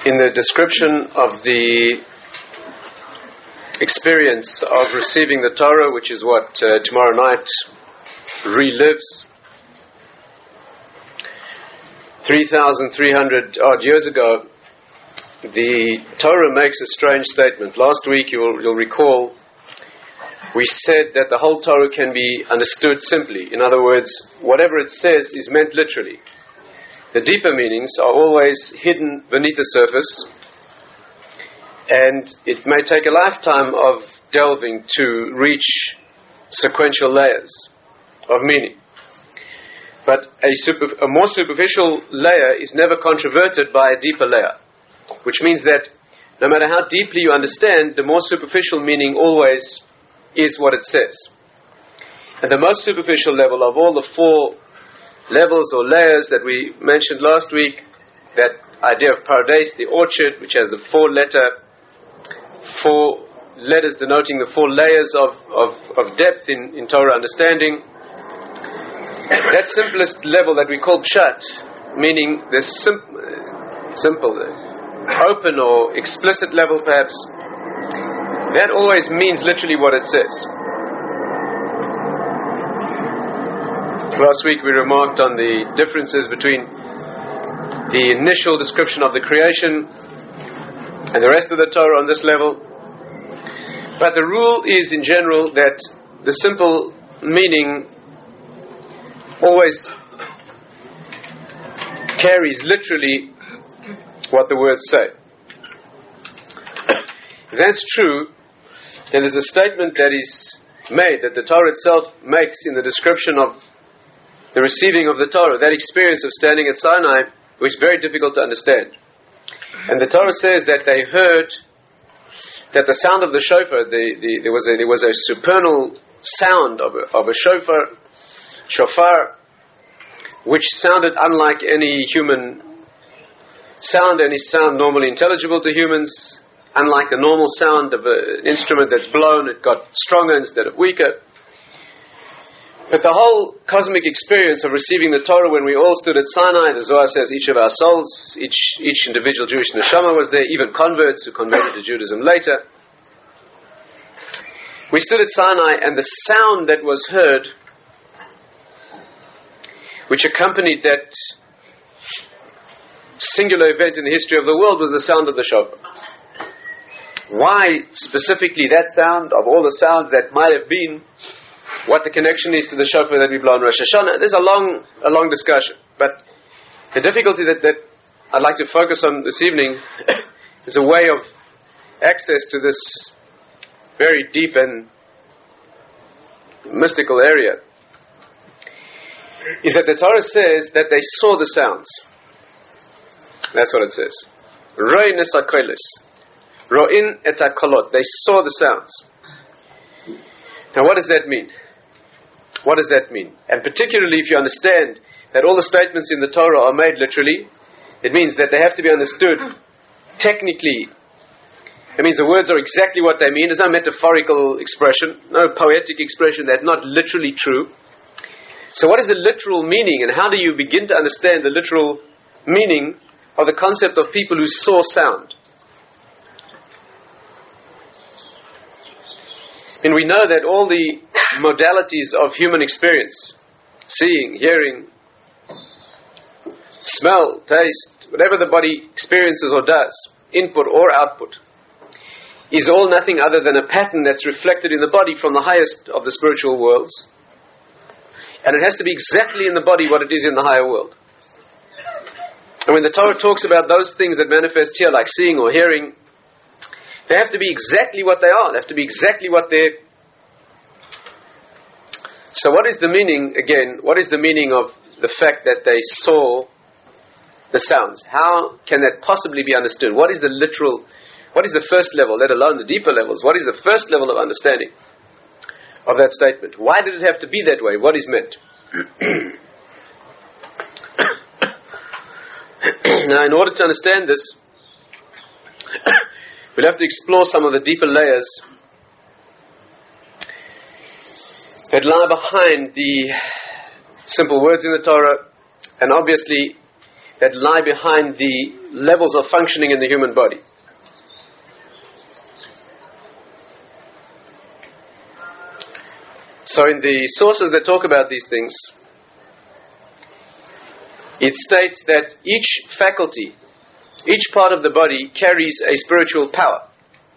in the description of the experience of receiving the Torah, which is what tomorrow night relives. 3,300 odd years ago, the Torah makes a strange statement. Last week, you'll recall, we said that the whole Torah can be understood simply. In other words, whatever it says is meant literally. The deeper meanings are always hidden beneath the surface, and it may take a lifetime of delving to reach sequential layers of meaning. But a more superficial layer is never controverted by a deeper layer, which means that no matter how deeply you understand, the more superficial meaning always is what it says. And the most superficial level of all the four levels or layers that we mentioned last week, that idea of Pardes, the orchard, which has the four letters denoting the four layers of depth in Torah understanding. That simplest level that we call Pshat, meaning the simple, open or explicit level perhaps, that always means literally what it says. Last week we remarked on the differences between the initial description of the creation and the rest of the Torah on this level. But the rule is in general that the simple meaning always carries literally what the words say. If that's true, then there's a statement that is made, that the Torah itself makes in the description of the receiving of the Torah, that experience of standing at Sinai, which is very difficult to understand. And the Torah says that they heard that the sound of the shofar, there was a supernal sound of a shofar, which sounded unlike any human sound, any sound normally intelligible to humans. Unlike the normal sound of an instrument that's blown, it got stronger instead of weaker. But the whole cosmic experience of receiving the Torah, when we all stood at Sinai, the Zohar says each of our souls, each individual Jewish neshama was there, even converts who converted to Judaism later. We stood at Sinai, and the sound that was heard, which accompanied that singular event in the history of the world, was the sound of the shofar. Why specifically that sound, of all the sounds that might have been, what the connection is to the shofar that we blow on Rosh Hashanah? There's a long discussion. But the difficulty that I'd like to focus on this evening is a way of access to this very deep and mystical area, is that the Torah says that they saw the sounds. That's what it says. Roi nesakolis. Ro'in et hakolot. They saw the sounds. Now what does that mean? What does that mean? And particularly if you understand that all the statements in the Torah are made literally, it means that they have to be understood technically. It means the words are exactly what they mean. There's no metaphorical expression, no poetic expression. That's not literally true. So what is the literal meaning, and how do you begin to understand the literal meaning of the concept of people who saw sound? And we know that all the modalities of human experience, seeing, hearing, smell, taste, whatever the body experiences or does, input or output, is all nothing other than a pattern that's reflected in the body from the highest of the spiritual worlds. And it has to be exactly in the body what it is in the higher world. And when the Torah talks about those things that manifest here, like seeing or hearing, they have to be exactly what they are. They have to be exactly what they're... So what is the meaning, again, what is the meaning of the fact that they saw the sounds? How can that possibly be understood? What is the literal, what is the first level, let alone the deeper levels? What is the first level of understanding of that statement? Why did it have to be that way? What is meant? Now, in order to understand this, we'll have to explore some of the deeper layers that lie behind the simple words in the Torah, and obviously that lie behind the levels of functioning in the human body. So in the sources that talk about these things, it states that each faculty, each part of the body carries a spiritual power.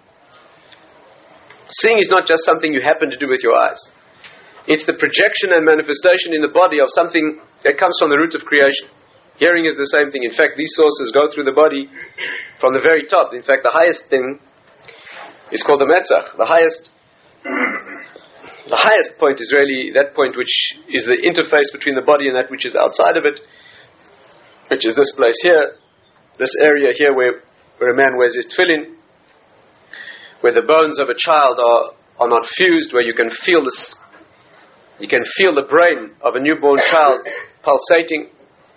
Seeing is not just something you happen to do with your eyes. It's the projection and manifestation in the body of something that comes from the root of creation. Hearing is the same thing. In fact, these sources go through the body from the very top. In fact, the highest thing is called the Metzach. The highest point is really that point which is the interface between the body and that which is outside of it, which is this place here, this area here where a man wears his tefillin, where the bones of a child are not fused, where you can feel the brain of a newborn child pulsating.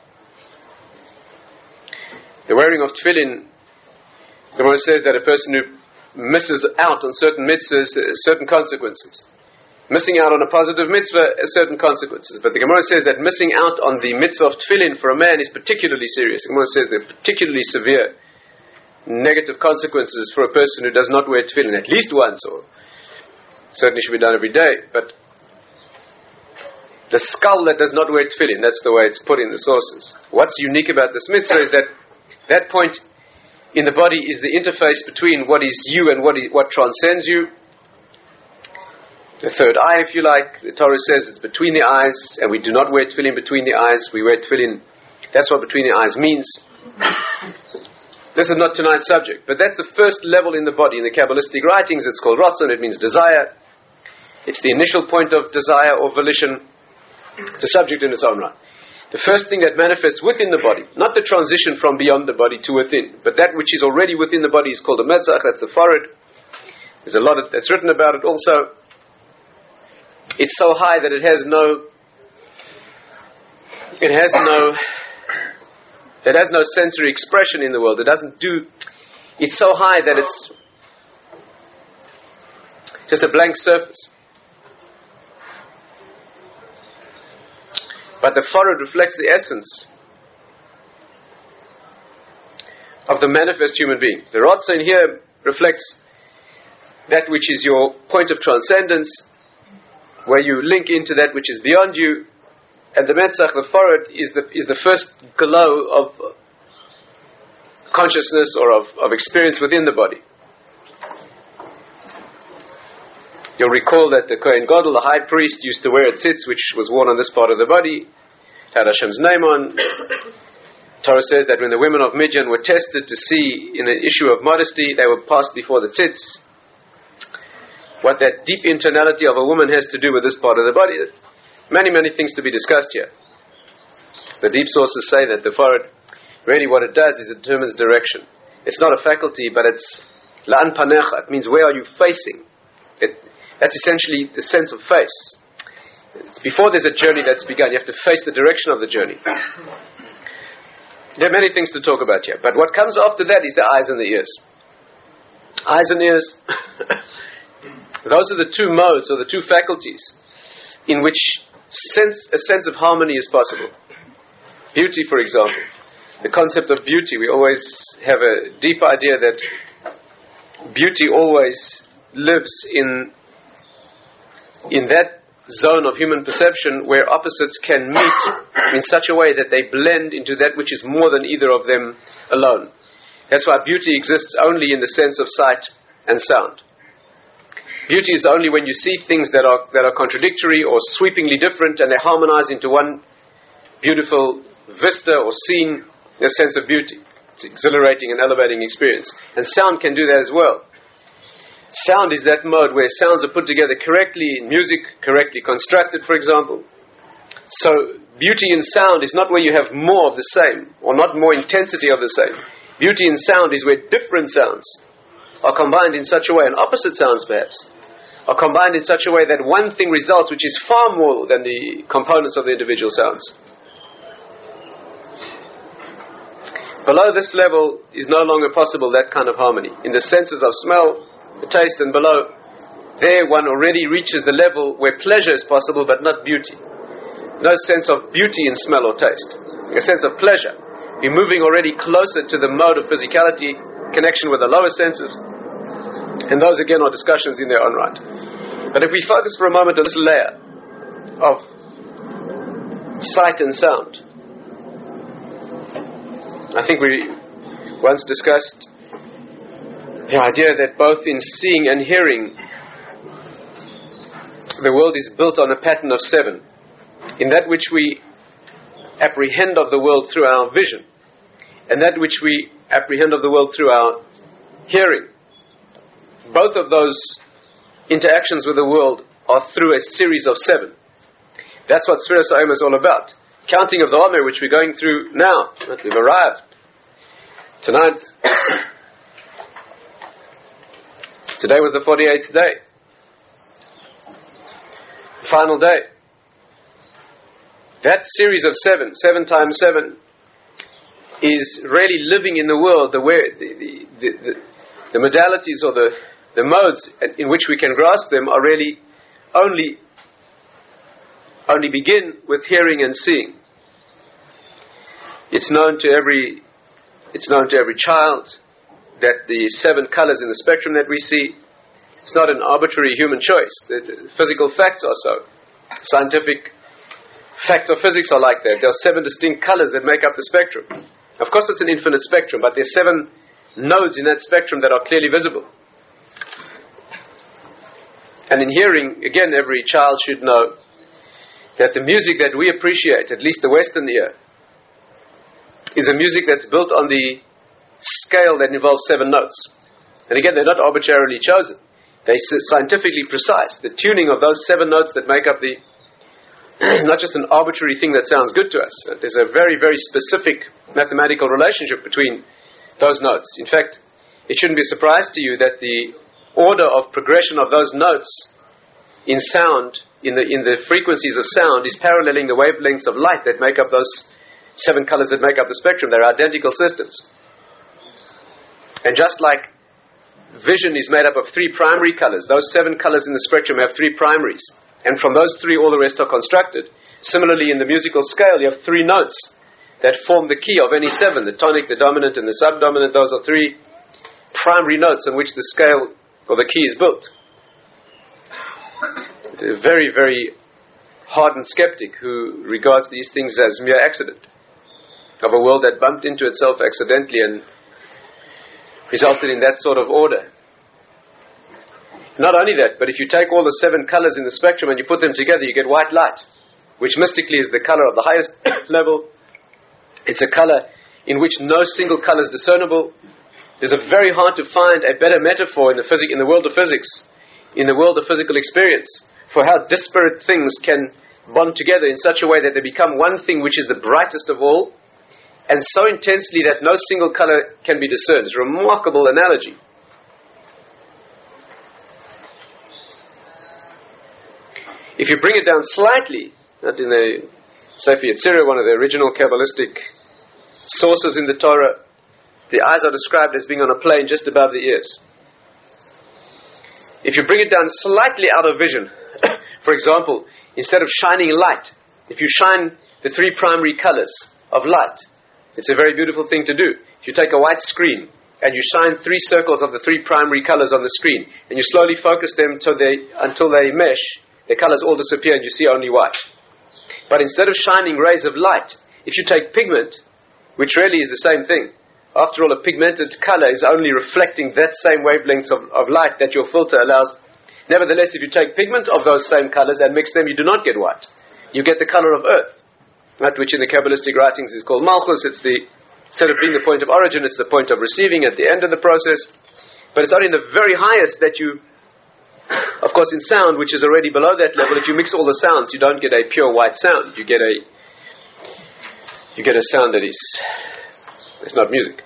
The wearing of tefillin, the Gemara says that a person who misses out on certain mitzvahs, certain consequences. Missing out on a positive mitzvah has certain consequences. But the Gemara says that missing out on the mitzvah of tefillin for a man is particularly serious. The Gemara says there are particularly severe negative consequences for a person who does not wear tefillin at least once, or certainly should be done every day. But the skull that does not wear tefillin, that's the way it's put in the sources. What's unique about this mitzvah is that point in the body is the interface between what is you and what transcends you. The third eye, if you like. The Torah says it's between the eyes, and we do not wear tefillin between the eyes. We wear tefillin. That's what between the eyes means. This is not tonight's subject, but that's the first level in the body. In the Kabbalistic writings, it's called Ratzon. It means desire. It's the initial point of desire or volition. It's a subject in its own right. The first thing that manifests within the body, not the transition from beyond the body to within, but that which is already within the body is called a Metzach. That's the forehead. There's a lot that's written about it also. It's so high that it has no sensory expression in the world. It's so high that it's just a blank surface. But the forehead reflects the essence of the manifest human being. The Ratzon here reflects that which is your point of transcendence, where you link into that which is beyond you, and the Metzach, the forehead, is the first glow of consciousness or of experience within the body. You'll recall that the Kohen Gadol, the high priest, used to wear a tzitz which was worn on this part of the body, had Hashem's name on. Torah says that when the women of Midian were tested to see in an issue of modesty, they were passed before the tzitz. What that deep internality of a woman has to do with this part of the body. Many, many things to be discussed here. The deep sources say that the forehead, really what it does is it determines direction. It's not a faculty, but it's la'an panecha. It means where are you facing? That's essentially the sense of face. It's before there's a journey that's begun. You have to face the direction of the journey. There are many things to talk about here. But what comes after that is the eyes and the ears. Eyes and ears... Those are the two modes or the two faculties in which a sense of harmony is possible. Beauty, for example. The concept of beauty, we always have a deep idea that beauty always lives in that zone of human perception where opposites can meet in such a way that they blend into that which is more than either of them alone. That's why beauty exists only in the sense of sight and sound. Beauty is only when you see things that are contradictory or sweepingly different and they harmonize into one beautiful vista or scene, a sense of beauty. It's exhilarating and elevating experience. And sound can do that as well. Sound is that mode where sounds are put together correctly in music, correctly constructed, for example. So beauty in sound is not where you have more of the same or not more intensity of the same. Beauty in sound is where different sounds are combined in such a way, and opposite sounds perhaps, are combined in such a way that one thing results which is far more than the components of the individual sounds. Below this level is no longer possible that kind of harmony. In the senses of smell, the taste, and below, there one already reaches the level where pleasure is possible but not beauty. No sense of beauty in smell or taste. A sense of pleasure. We're moving already closer to the mode of physicality, connection with the lower senses. And those again are discussions in their own right. But if we focus for a moment on this layer of sight and sound, I think we once discussed the idea that both in seeing and hearing, the world is built on a pattern of 7. In that which we apprehend of the world through our vision, and that which we apprehend of the world through our hearing, both of those interactions with the world are through a series of 7. That's what Sfiras HaOmer is all about. Counting of the Omer, which we're going through now. We've arrived. Tonight. Today was the 48th day. Final day. That series of 7 times 7, is really living in the world. The modalities or the modes in which we can grasp them are really only begin with hearing and seeing. It's known to every child that the 7 colors in the spectrum that we see, it's not an arbitrary human choice. The physical facts are so. Scientific facts of physics are like that. There are 7 distinct colors that make up the spectrum. Of course it's an infinite spectrum, but there are 7 nodes in that spectrum that are clearly visible. And in hearing, again, every child should know that the music that we appreciate, at least the Western ear, is a music that's built on the scale that involves 7 notes. And again, they're not arbitrarily chosen. They're scientifically precise. The tuning of those 7 notes that make up the not just an arbitrary thing that sounds good to us. There's a very, very specific mathematical relationship between those notes. In fact, it shouldn't be a surprise to you that the order of progression of those notes in sound, in the frequencies of sound, is paralleling the wavelengths of light that make up those 7 colors that make up the spectrum. They're identical systems. And just like vision is made up of 3 primary colors, those 7 colors in the spectrum have 3 primaries. And from those 3, all the rest are constructed. Similarly, in the musical scale, you have 3 notes that form the key of any 7. The tonic, the dominant, and the subdominant. Those are 3 primary notes on which the scale or the key is built. A very, very hardened skeptic who regards these things as mere accident of a world that bumped into itself accidentally and resulted in that sort of order. Not only that, but if you take all the 7 colors in the spectrum and you put them together, you get white light, which mystically is the color of the highest level. It's a color in which no single color is discernible. There's a very hard to find a better metaphor in the world of physics, in the world of physical experience, for how disparate things can bond together in such a way that they become one thing which is the brightest of all, and so intensely that no single color can be discerned. It's a remarkable analogy. If you bring it down slightly, not in the Sefer Yetzirah, one of the original Kabbalistic sources in the Torah, the eyes are described as being on a plane just above the ears. If you bring it down slightly out of vision, for example, instead of shining light, if you shine the 3 primary colors of light, it's a very beautiful thing to do. If you take a white screen and you shine 3 circles of the 3 primary colors on the screen, and you slowly focus them until they mesh, the colors all disappear and you see only white. But instead of shining rays of light, if you take pigment, which really is the same thing, after all, a pigmented color is only reflecting that same wavelengths of light that your filter allows. Nevertheless, if you take pigment of those same colors and mix them, you do not get white. You get the color of earth, that which in the Kabbalistic writings is called Malchus. Instead of being the point of origin, it's the point of receiving at the end of the process. But it's only in the very highest that you, of course, in sound, which is already below that level, if you mix all the sounds, you don't get a pure white sound. You get a sound that is, it's not music.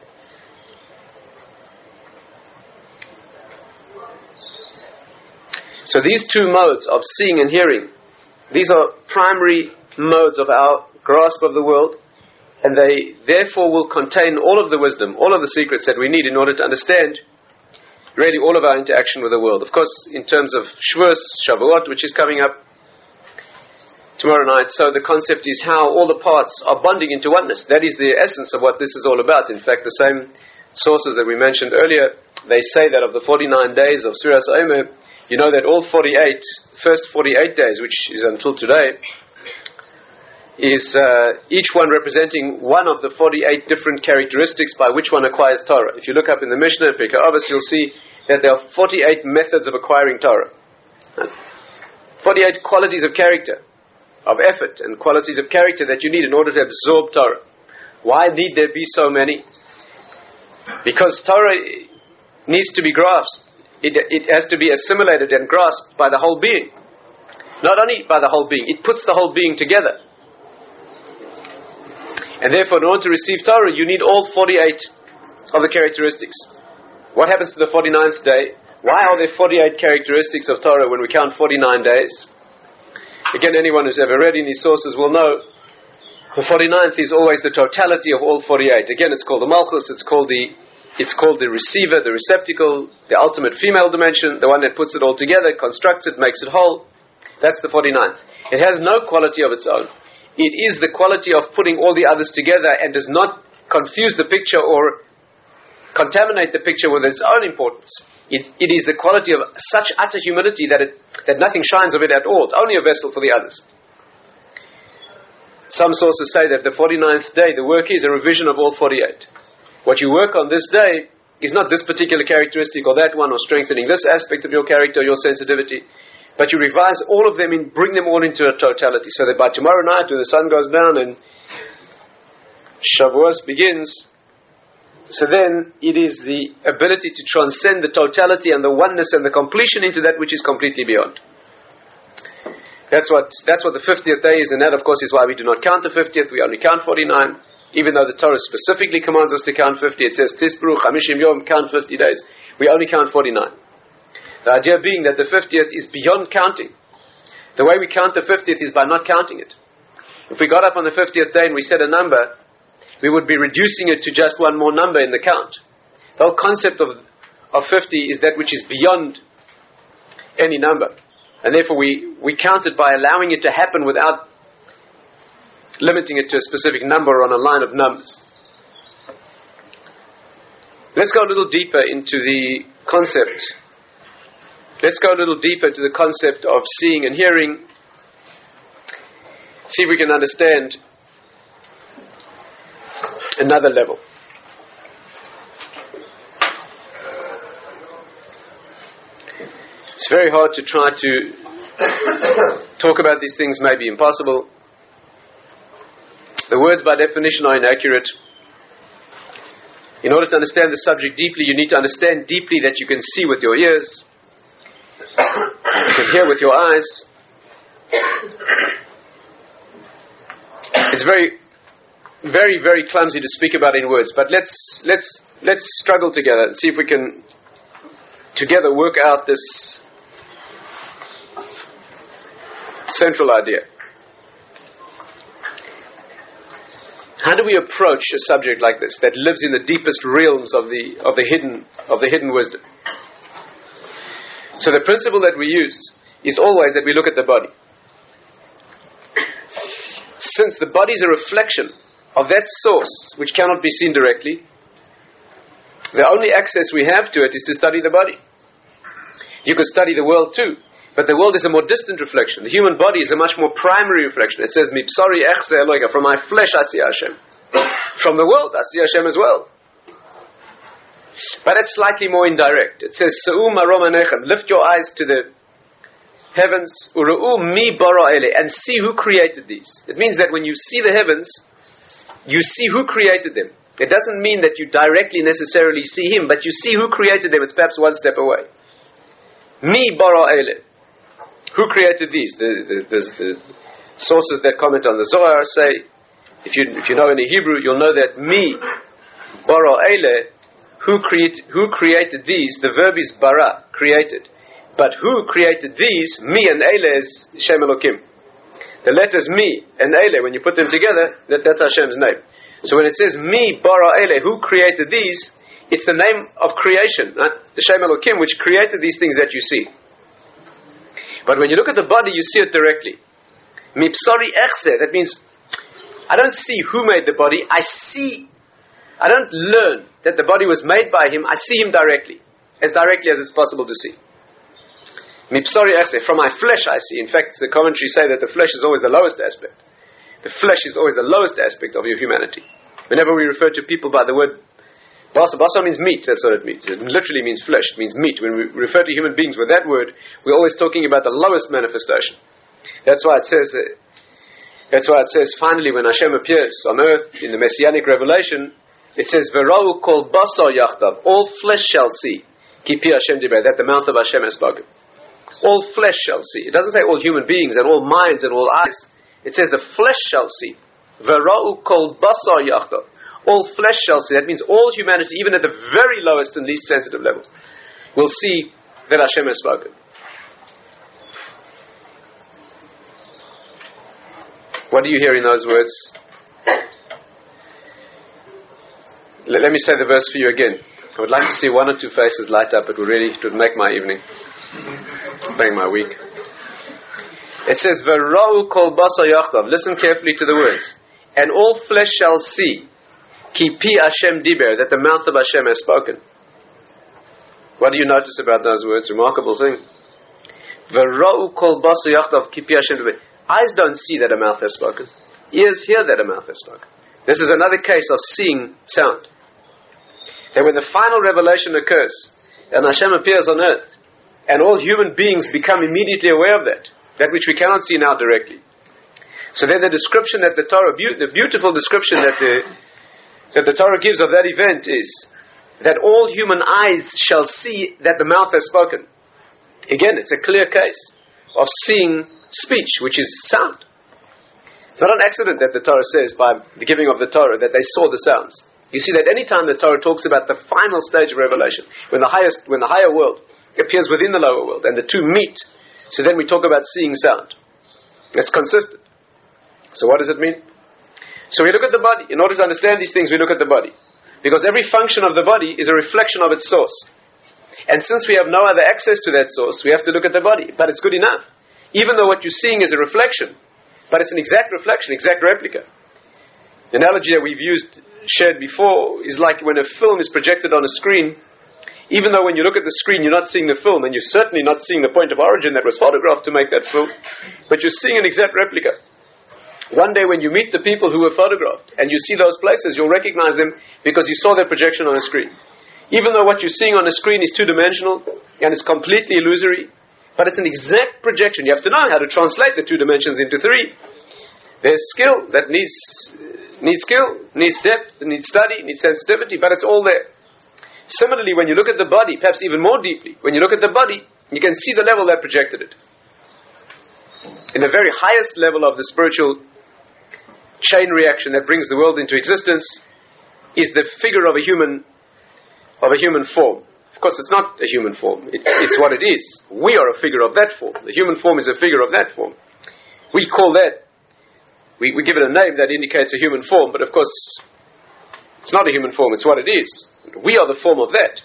So these 2 modes of seeing and hearing, these are primary modes of our grasp of the world, and they therefore will contain all of the wisdom, all of the secrets that we need in order to understand really all of our interaction with the world. Of course, in terms of Shavuot, which is coming up, tomorrow night. So the concept is how all the parts are bonding into oneness. That is the essence of what this is all about. In fact, the same sources that we mentioned earlier, they say that of the 49 days of Suras Omer, you know that all first 48 days, which is until today, is each one representing one of the 48 different characteristics by which one acquires Torah. If you look up in the Mishnah, Pirkei Avos, you'll see that there are 48 methods of acquiring Torah. 48 qualities of character, of effort, and qualities of character that you need in order to absorb Torah. Why need there be so many? Because Torah needs to be grasped. It has to be assimilated and grasped by the whole being. Not only by the whole being, it puts the whole being together. And therefore, in order to receive Torah, you need all 48 of the characteristics. What happens to the 49th day? Why are there 48 characteristics of Torah when we count 49 days? Again, anyone who's ever read in these sources will know the 49th is always the totality of all 48. Again, it's called the Malchus, it's called the receiver, the receptacle, the ultimate female dimension, the one that puts it all together, constructs it, makes it whole. That's the 49th. It has no quality of its own. It is the quality of putting all the others together and does not confuse the picture or contaminate the picture with its own importance. It is the quality of such utter humility that nothing shines of it at all. It's only a vessel for the others. Some sources say that the 49th day, the work is a revision of all 48. What you work on this day is not this particular characteristic or that one, or strengthening this aspect of your character, your sensitivity, but you revise all of them and bring them all into a totality, so that by tomorrow night, when the sun goes down and Shavuos begins, so then it is the ability to transcend the totality and the oneness and the completion into that which is completely beyond. That's what the 50th day is, and that of course is why we do not count the 50th, we only count 49, even though the Torah specifically commands us to count 50. It says, Tisbru Chamishim Yom, count 50 days. We only count 49. The idea being that the 50th is beyond counting. The way we count the 50th is by not counting it. If we got up on the 50th day and we said a number, we would be reducing it to just one more number in the count. The whole concept of 50 is that which is beyond any number. And therefore we count it by allowing it to happen without limiting it to a specific number on a line of numbers. Let's go a little deeper into the concept. Let's go a little deeper into the concept of seeing and hearing. See if we can understand another level. It's very hard to try to talk about these things, may be impossible. The words by definition are inaccurate. In order to understand the subject deeply, you need to understand deeply that you can see with your ears, you can hear with your eyes. It's very, very, very clumsy to speak about in words, but let's struggle together and see if we can together work out this central idea. How do we approach a subject like this that lives in the deepest realms of the hidden wisdom? So the principle that we use is always that we look at the body. Since the body is a reflection of that source which cannot be seen directly, the only access we have to it is to study the body. You could study the world too, but the world is a more distant reflection. The human body is a much more primary reflection. It says, "Mibsari echse Eloka," from my flesh I see Hashem. From the world I see Hashem as well. But it's slightly more indirect. It says, "Sa'u marom anechem," lift your eyes to the heavens, "Uru'u mi bara ele," and see who created these. It means that when you see the heavens, you see who created them. It doesn't mean that you directly necessarily see Him, but you see who created them. It's perhaps one step away. Mi bara ele. Who created these? The sources that comment on the Zohar say, if you know any Hebrew, you'll know that mi bara ele. Who created these? The verb is bara, created. But who created these? Mi and ele is Shem Elokim. The letters mi and ele, when you put them together, that's Hashem's name. So when it says mi bara ele, who created these? It's the name of creation, right? The Shem Elokim, which created these things that you see. But when you look at the body, you see it directly. Mipsari echse, that means I don't see who made the body, I don't learn that the body was made by him, I see him directly as it's possible to see. Mipsari echse, from my flesh I see. In fact, the commentaries say that the flesh is always the lowest aspect. The flesh is always the lowest aspect of your humanity. Whenever we refer to people by the word Basa means meat, that's what it means. It literally means flesh, it means meat. When we refer to human beings with that word, we're always talking about the lowest manifestation. That's why it says finally when Hashem appears on earth in the Messianic revelation, it says, V'ra'u kol basar yachdav, all flesh shall see, ki pi Hashem diber, that the mouth of Hashem has spoken. All flesh shall see. It doesn't say all human beings and all minds and all eyes. It says the flesh shall see. V'ra'u kol basar yachdav. All flesh shall see. That means all humanity, even at the very lowest and least sensitive level, will see that Hashem has spoken. What do you hear in those words? Let me say the verse for you again. I would like to see one or two faces light up. It would make my evening, make my week. It says, "V'ra'u kol basar yachdav." Listen carefully to the words. And all flesh shall see, ki pi Hashem diber, that the mouth of Hashem has spoken. What do you notice about those words? Remarkable thing. V'ra'u kol basar yachdav, ki pi Hashem diber. Eyes don't see that a mouth has spoken. Ears hear that a mouth has spoken. This is another case of seeing sound. That when the final revelation occurs, and Hashem appears on earth, and all human beings become immediately aware of that which we cannot see now directly. So then the description that the Torah, the beautiful description that the Torah gives of that event is that all human eyes shall see that the mouth has spoken. Again, it's a clear case of seeing speech, which is sound. It's not an accident that the Torah says by the giving of the Torah that they saw the sounds. You see that any time the Torah talks about the final stage of revelation, when the higher world appears within the lower world and the two meet, so then we talk about seeing sound. It's consistent. So what does it mean? So we look at the body. In order to understand these things, we look at the body. Because every function of the body is a reflection of its source. And since we have no other access to that source, we have to look at the body. But it's good enough. Even though what you're seeing is a reflection, but it's an exact reflection, exact replica. The analogy that we've shared before is like when a film is projected on a screen. Even though when you look at the screen, you're not seeing the film, and you're certainly not seeing the point of origin that was photographed to make that film, but you're seeing an exact replica. One day when you meet the people who were photographed, and you see those places, you'll recognize them because you saw their projection on a screen. Even though what you're seeing on a screen is two-dimensional, and it's completely illusory, but it's an exact projection. You have to know how to translate the two dimensions into three. There's skill that needs skill, needs depth, needs study, needs sensitivity, but it's all there. Similarly, when you look at the body, perhaps even more deeply, when you look at the body, you can see the level that projected it. In the very highest level of the spiritual chain reaction that brings the world into existence is the figure of a human form. Of course, it's not a human form. It's what it is. We are a figure of that form. The human form is a figure of that form. We call that, we give it a name that indicates a human form, but of course, it's not a human form, it's what it is. We are the form of that.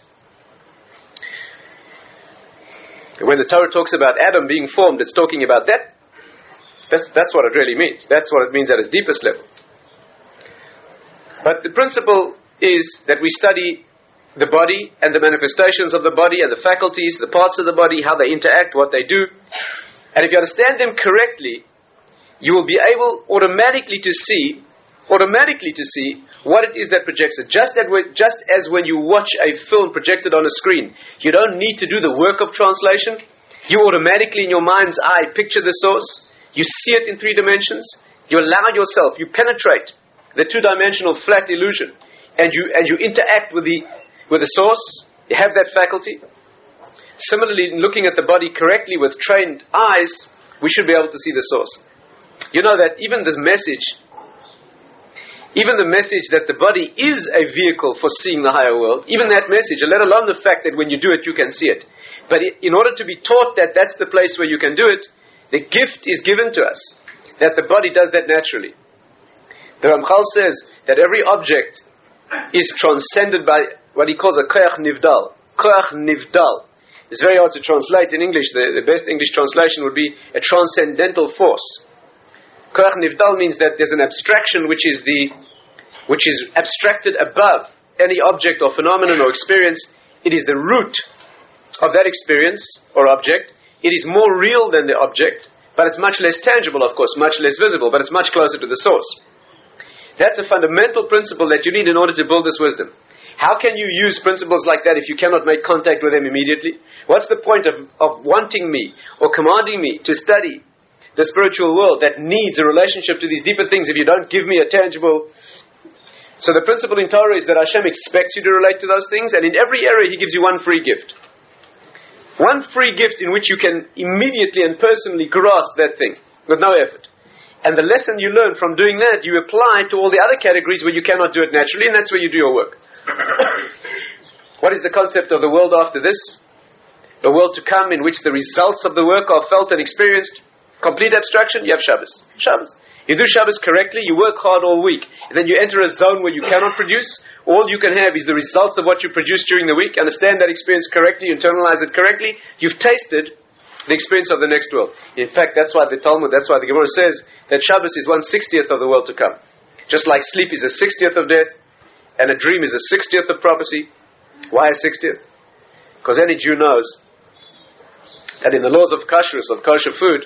When the Torah talks about Adam being formed, it's talking about that. That's what it really means. That's what it means at its deepest level. But the principle is that we study the body and the manifestations of the body and the faculties, the parts of the body, how they interact, what they do. And if you understand them correctly, you will be able automatically to see what it is that projects it. Just as when you watch a film projected on a screen, you don't need to do the work of translation. You automatically in your mind's eye picture the source. You see it in three dimensions. You allow yourself, you penetrate the two-dimensional flat illusion, and you interact with the source. You have that faculty. Similarly, in looking at the body correctly with trained eyes, we should be able to see the source. You know that even the message that the body is a vehicle for seeing the higher world, even that message, let alone the fact that when you do it, you can see it. But in order to be taught that that's the place where you can do it, the gift is given to us, that the body does that naturally. The Ramchal says that every object is transcended by what he calls a koach nivdal. Koach nivdal. It's very hard to translate in English. The best English translation would be a transcendental force. Koach nivdal means that there's an abstraction which is abstracted above any object or phenomenon or experience. It is the root of that experience or object. It is more real than the object, but it's much less tangible, of course, much less visible, but it's much closer to the source. That's a fundamental principle that you need in order to build this wisdom. How can you use principles like that if you cannot make contact with them immediately? What's the point of wanting me or commanding me to study the spiritual world that needs a relationship to these deeper things if you don't give me a tangible... So the principle in Torah is that Hashem expects you to relate to those things, and in every area He gives you one free gift. One free gift in which you can immediately and personally grasp that thing with no effort. And the lesson you learn from doing that, you apply to all the other categories where you cannot do it naturally, and that's where you do your work. What is the concept of the world after this? A world to come in which the results of the work are felt and experienced. Complete abstraction, you have Shabbos. Shabbos. You do Shabbos correctly, you work hard all week, and then you enter a zone where you cannot produce. All you can have is the results of what you produced during the week. Understand that experience correctly, internalize it correctly. You've tasted the experience of the next world. In fact, that's why the Talmud, that's why the Gemara says that Shabbos is 1/60th of the world to come. Just like sleep is a 60th of death, and a dream is a 60th of prophecy. Why a 60th? Because any Jew knows that in the laws of kashrus, of kosher food,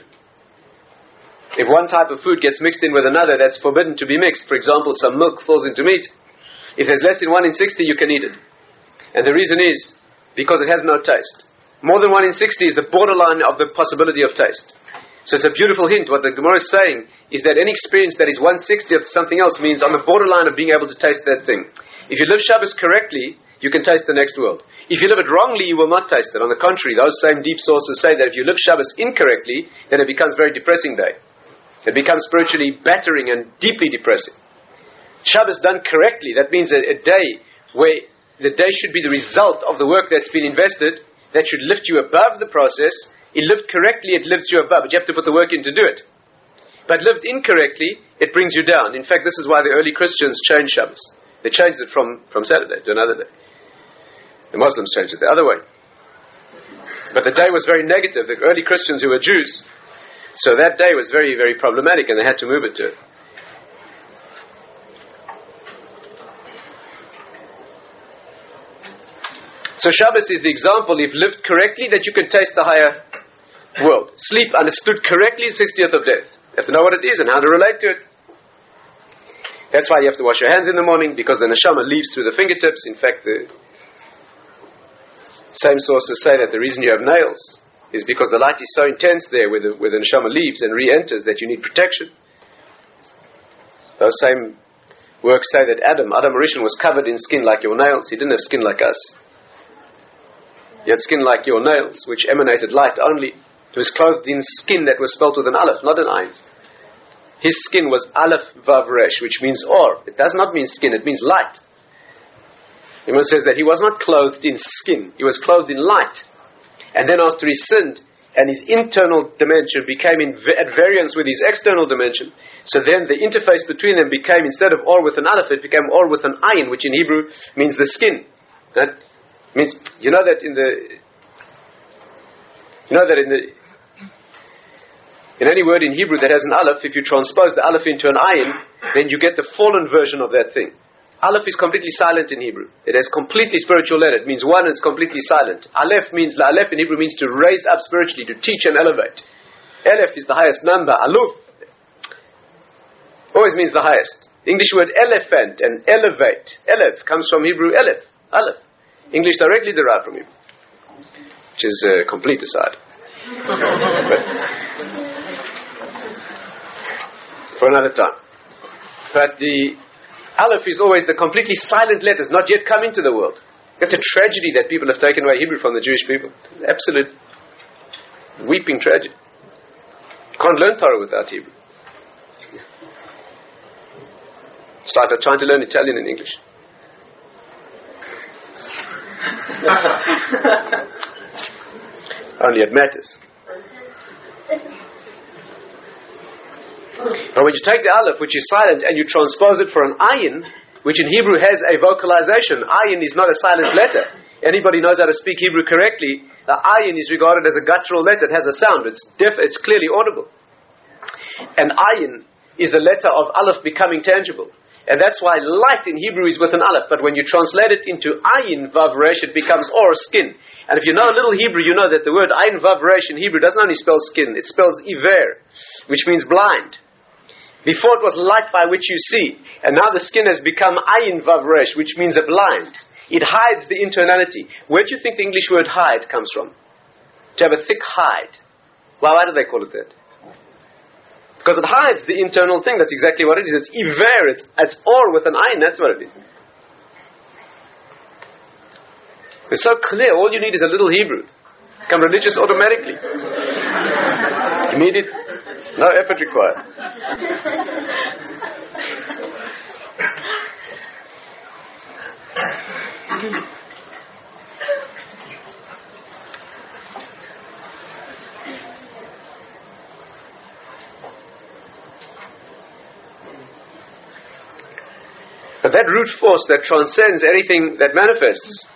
if one type of food gets mixed in with another that's forbidden to be mixed, for example, some milk falls into meat, if there's less than 1 in 60, you can eat it. And the reason is because it has no taste. More than 1 in 60 is the borderline of the possibility of taste. So it's a beautiful hint. What the Gemara is saying is that any experience that is 1/60th something else means on the borderline of being able to taste that thing. If you live Shabbos correctly, you can taste the next world. If you live it wrongly, you will not taste it. On the contrary, those same deep sources say that if you live Shabbos incorrectly, then it becomes a very depressing day. It becomes spiritually battering and deeply depressing. Shabbos done correctly, that means a day where the day should be the result of the work that's been invested, that should lift you above the process. It lived correctly, it lifts you above, but you have to put the work in to do it. But lived incorrectly, it brings you down. In fact, this is why the early Christians changed Shabbos. They changed it from Saturday to another day. The Muslims changed it the other way. But the day was very negative. The early Christians who were Jews, so that day was very, very problematic, and they had to move it to it. So Shabbos is the example, if lived correctly, that you can taste the higher world. Sleep understood correctly, 60th of death. You have to know what it is and how to relate to it. That's why you have to wash your hands in the morning, because the neshama leaves through the fingertips. In fact, the same sources say that the reason you have nails is because the light is so intense there where the neshama leaves and re-enters that you need protection. Those same works say that Adam Rishon was covered in skin like your nails. He didn't have skin like us. He had skin like your nails, which emanated light only. He was clothed in skin that was spelt with an aleph, not an ayin. His skin was aleph vav resh, which means or. It does not mean skin, it means light. It says that he was not clothed in skin, he was clothed in light. And then after he sinned, and his internal dimension became at variance with his external dimension, so then the interface between them became, instead of or with an aleph, it became or with an ayin, which in Hebrew means the skin. That means, in any word in Hebrew that has an aleph, if you transpose the aleph into an ayin, then you get the fallen version of that thing. Aleph is completely silent in Hebrew. It has completely spiritual letter. It means one and it's completely silent. Aleph in Hebrew means to raise up spiritually, to teach and elevate. Aleph is the highest number. Aluf always means the highest. The English word elephant and elevate. Elef comes from Hebrew elef, aleph. English directly derived from Hebrew, which is a complete aside. For another time. But the aleph is always the completely silent letters, not yet come into the world. It's a tragedy that people have taken away Hebrew from the Jewish people. Absolute weeping tragedy. You can't learn Torah without Hebrew. Start trying to learn Italian and English. Only it matters. But when you take the aleph, which is silent, and you transpose it for an ayin, which in Hebrew has a vocalization, ayin is not a silent letter. Anybody knows how to speak Hebrew correctly, the ayin is regarded as a guttural letter. It has a sound. It's clearly audible. And ayin is the letter of Aleph becoming tangible. And that's why light in Hebrew is with an Aleph. But when you translate it into Ayin Vav Resh, it becomes or, skin. And if you know a little Hebrew, you know that the word Ayin Vav Resh in Hebrew doesn't only spell skin, it spells Iver, which means blind. Before it was light by which you see. And now the skin has become Ayin Vav Resh, which means a blind. It hides the internality. Where do you think the English word hide comes from? To have a thick hide. Well, why do they call it that? Because it hides the internal thing. That's exactly what it is. It's Iver. It's or with an ayin. That's what it is. It's so clear. All you need is a little Hebrew. Become religious automatically. Immediate. No effort required. But that root force that transcends anything that manifests.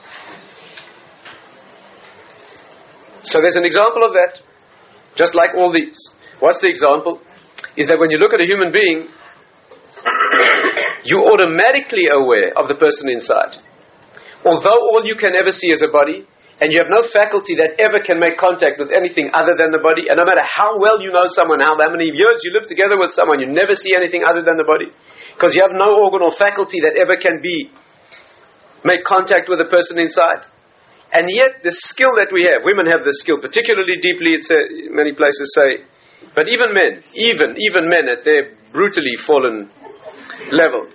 So there's an example of that, just like all these. What's the example? Is that when you look at a human being, you're automatically aware of the person inside. Although all you can ever see is a body, and you have no faculty that ever can make contact with anything other than the body, and no matter how well you know someone, how many years you live together with someone, you never see anything other than the body. Because you have no organ or faculty that ever can make contact with a person inside. And yet, the skill that we have, women have this skill particularly deeply, many places say, but even men, even men at their brutally fallen level.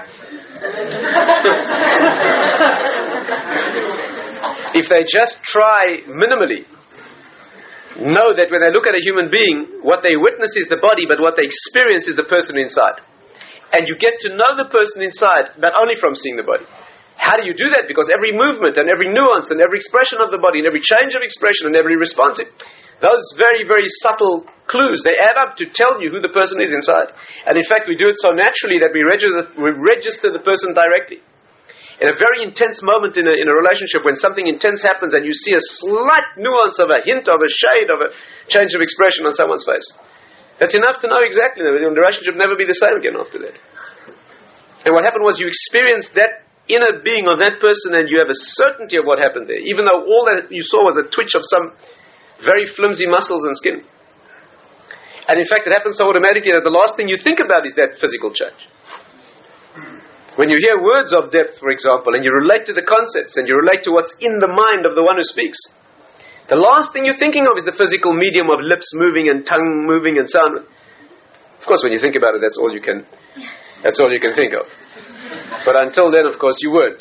If they just try minimally, know that when they look at a human being, what they witness is the body, but what they experience is the person inside. And you get to know the person inside, but only from seeing the body. How do you do that? Because every movement and every nuance and every expression of the body and every change of expression and every response, those very, very subtle clues, they add up to tell you who the person is inside. And in fact, we do it so naturally that we register the person directly. In a very intense moment in a relationship, when something intense happens and you see a slight nuance of a hint of a shade of a change of expression on someone's face, that's enough to know exactly that the relationship will never be the same again after that. And what happened was you experienced that inner being of that person and you have a certainty of what happened there, even though all that you saw was a twitch of some very flimsy muscles and skin. And in fact, it happens so automatically that the last thing you think about is that physical change. When you hear words of depth, for example, and you relate to the concepts and you relate to what's in the mind of the one who speaks, the last thing you're thinking of is the physical medium of lips moving and tongue moving and sound. Of course, when you think about it, that's all you can think of. But until then, of course, you weren't.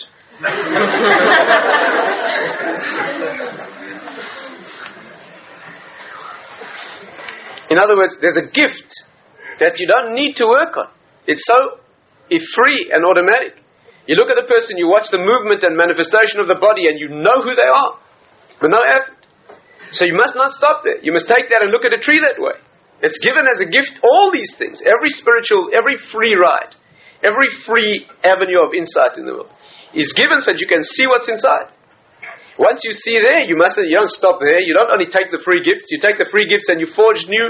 In other words, there's a gift that you don't need to work on. It's free and automatic. You look at a person, you watch the movement and manifestation of the body, and you know who they are, with no effort. So you must not stop there. You must take that and look at a tree that way. It's given as a gift, all these things. Every spiritual, every free ride, every free avenue of insight in the world is given so that you can see what's inside. Once you see there, you don't stop there. You don't only take the free gifts, you take the free gifts and you forge new.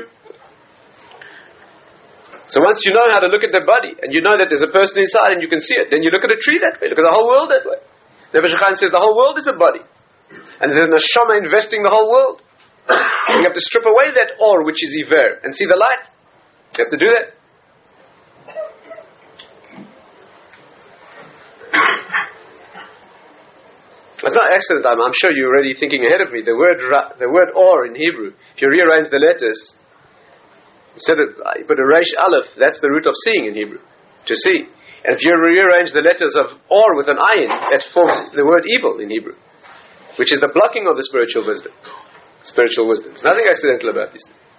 So once you know how to look at the body, and you know that there's a person inside and you can see it, then you look at a tree that way, look at the whole world that way. The Rebbe Shechan says the whole world is a body. And there's a neshama investing the whole world. You have to strip away that or which is Iver and see the light. You have to do that. It's not accident. I'm sure you're already thinking ahead of me. The word or in Hebrew, if you rearrange the letters, instead of you put a resh aleph, that's the root of seeing in Hebrew, to see. And if you rearrange the letters of or with an ayin, that forms the word evil in Hebrew, which is the blocking of the spiritual wisdom. Spiritual wisdom. There's nothing accidental about these things.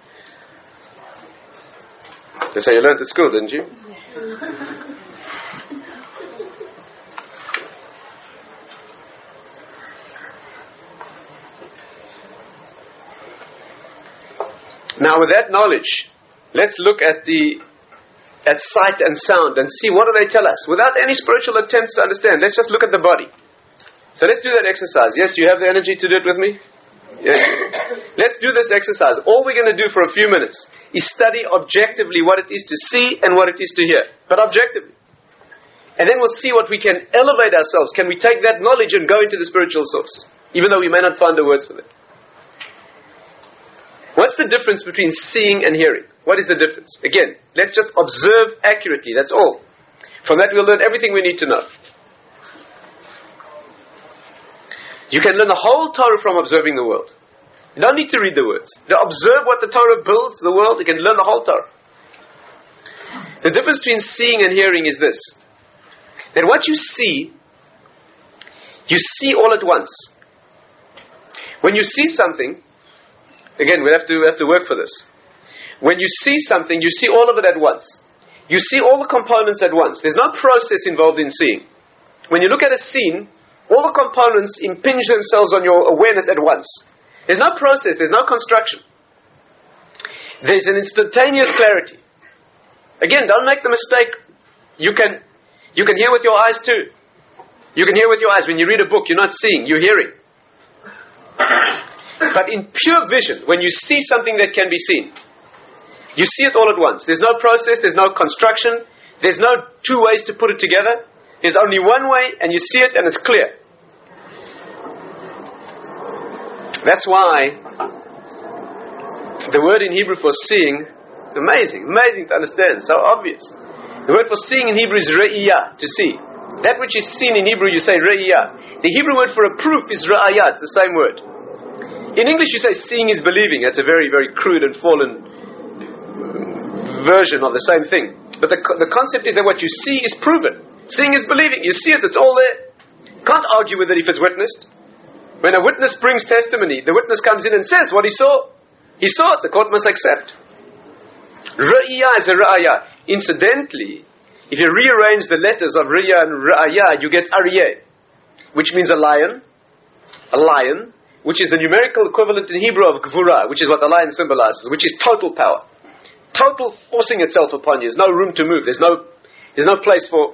That's how you learned at school, didn't you? Now with that knowledge, let's look at sight and sound and see what do they tell us. Without any spiritual attempts to understand, let's just look at the body. So let's do that exercise. Yes, you have the energy to do it with me? Let's do this exercise. All we're going to do for a few minutes is study objectively what it is to see and what it is to hear. But objectively. And then we'll see what we can elevate ourselves. Can we take that knowledge and go into the spiritual source? Even though we may not find the words for that. What's the difference between seeing and hearing? What is the difference? Again, let's just observe accurately. That's all. From that we'll learn everything we need to know. You can learn the whole Torah from observing the world. You don't need to read the words. You observe what the Torah builds, the world, you can learn the whole Torah. The difference between seeing and hearing is this. That what you see all at once. When you see something, again, we have to work for this. When you see something, you see all of it at once. You see all the components at once. There's no process involved in seeing. When you look at a scene, all the components impinge themselves on your awareness at once. There's no process, there's no construction. There's an instantaneous clarity. Again, don't make the mistake. You can hear with your eyes too. You can hear with your eyes. When you read a book, you're not seeing, you're hearing. But in pure vision, when you see something that can be seen, you see it all at once. There's no process, there's no construction, there's no two ways to put it together. There's only one way, and you see it and it's clear. That's why the word in Hebrew for seeing, amazing to understand, so obvious. The word for seeing in Hebrew is re'iyah, to see. That which is seen in Hebrew you say re'iyah. The Hebrew word for a proof is ra'ayah, it's the same word. In English you say seeing is believing. That's a very, very crude and fallen version of the same thing. But the concept is that what you see is proven. Seeing is believing. You see it, it's all there. Can't argue with it if it's witnessed. When a witness brings testimony, the witness comes in and says what he saw. He saw it, the court must accept. Ra'iyah is a ra'ayah. Incidentally, if you rearrange the letters of ra'iyah and ra'ayah, you get aryeh, which means a lion, which is the numerical equivalent in Hebrew of gvura, which is what the lion symbolizes, which is total power. Total forcing itself upon you. There's no room to move. There's no place for...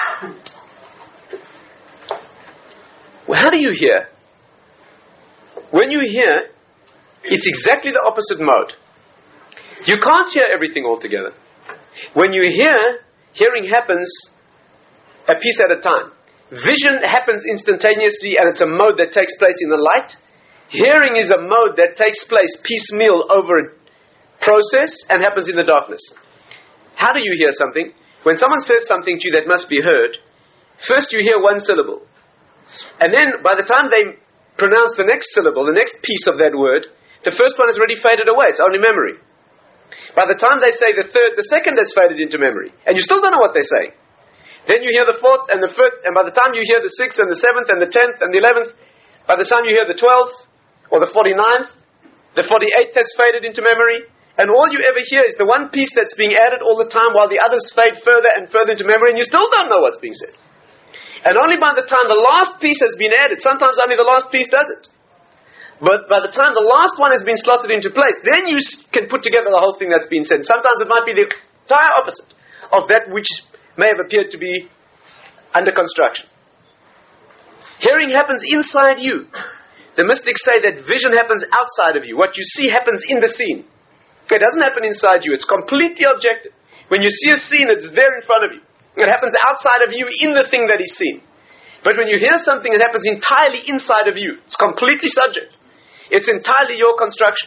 Well, how do you hear? When you hear, it's exactly the opposite mode. You can't hear everything altogether. When you hear, hearing happens a piece at a time. Vision happens instantaneously and it's a mode that takes place in the light. Hearing is a mode that takes place piecemeal over a process and happens in the darkness. How do you hear something? When someone says something to you that must be heard, first you hear one syllable. And then by the time they pronounce the next syllable, the next piece of that word, the first one has already faded away. It's only memory. By the time they say the third, the second has faded into memory. And you still don't know what they're saying. Then you hear the fourth and the fifth, and by the time you hear the sixth and the seventh and the 10th and the 11th, by the time you hear the 12th or the 49th, the 48th has faded into memory. And all you ever hear is the one piece that's being added all the time while the others fade further and further into memory, and you still don't know what's being said. And only by the time the last piece has been added, sometimes only the last piece does it. But by the time the last one has been slotted into place, then you can put together the whole thing that's been said. Sometimes it might be the entire opposite of that which may have appeared to be under construction. Hearing happens inside you. The mystics say that vision happens outside of you. What you see happens in the scene. Okay, it doesn't happen inside you. It's completely objective. When you see a scene, it's there in front of you. It happens outside of you in the thing that is seen. But when you hear something, it happens entirely inside of you. It's completely subject. It's entirely your construction.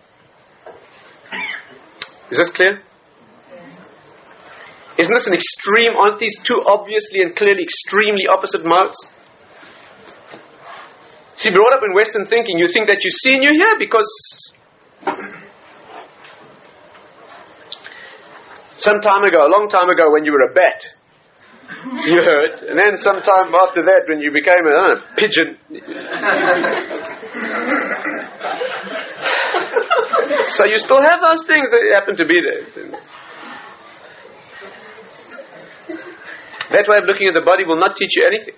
Is this clear? Isn't this an extreme? Aren't these two obviously and clearly extremely opposite modes? See, brought up in Western thinking, you think that you see and you hear because some time ago, a long time ago, when you were a bat, you heard, and then sometime after that, when you became a pigeon. So you still have those things that happen to be there. That way of looking at the body will not teach you anything.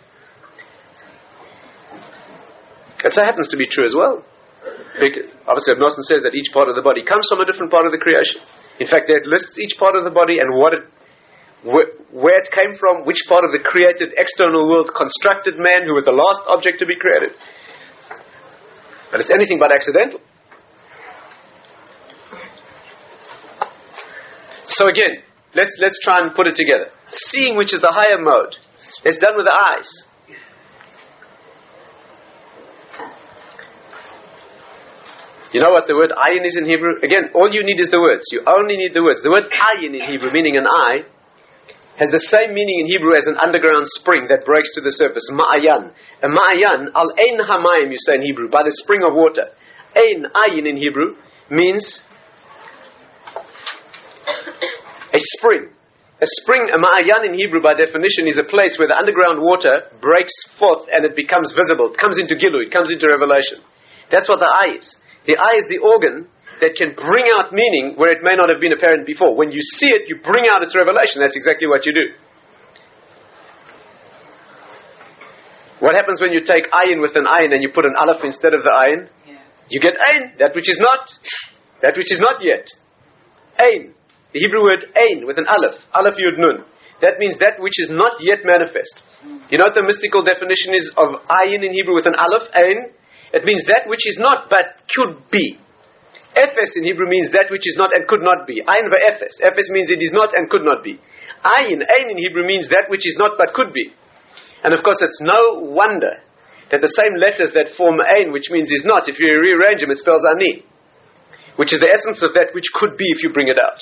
That so happens to be true as well. Obviously, Ibn says that each part of the body comes from a different part of the creation. In fact, it lists each part of the body and where it came from, which part of the created external world constructed man, who was the last object to be created. But it's anything but accidental. So again, let's try and put it together. Seeing, which is the higher mode, it's done with the eyes. You know what the word ayin is in Hebrew? Again, all you need is the words. You only need the words. The word ayin in Hebrew, meaning an eye, has the same meaning in Hebrew as an underground spring that breaks to the surface. Ma'ayan. A ma'ayan, al-ein hamayim, you say in Hebrew, by the spring of water. Ein, ayin in Hebrew, means a spring. A spring, a ma'ayan in Hebrew by definition is a place where the underground water breaks forth and it becomes visible. It comes into Gilu, it comes into revelation. That's what the eye is. The eye is the organ that can bring out meaning where it may not have been apparent before. When you see it, you bring out its revelation. That's exactly what you do. What happens when you take ayin with an ayin and you put an aleph instead of the ayin? Yeah. You get ayin, that which is not yet. Ayin. The Hebrew word ayin with an aleph. Aleph yud nun. That means that which is not yet manifest. You know what the mystical definition is of ayin in Hebrew with an aleph, ayin? It means that which is not but could be. Ephes in Hebrew means that which is not and could not be. Ayin va'ephes. Ephes means it is not and could not be. Ayin in Hebrew means that which is not but could be. And of course it's no wonder that the same letters that form ayin, which means is not, if you rearrange them it spells ani, which is the essence of that which could be if you bring it out.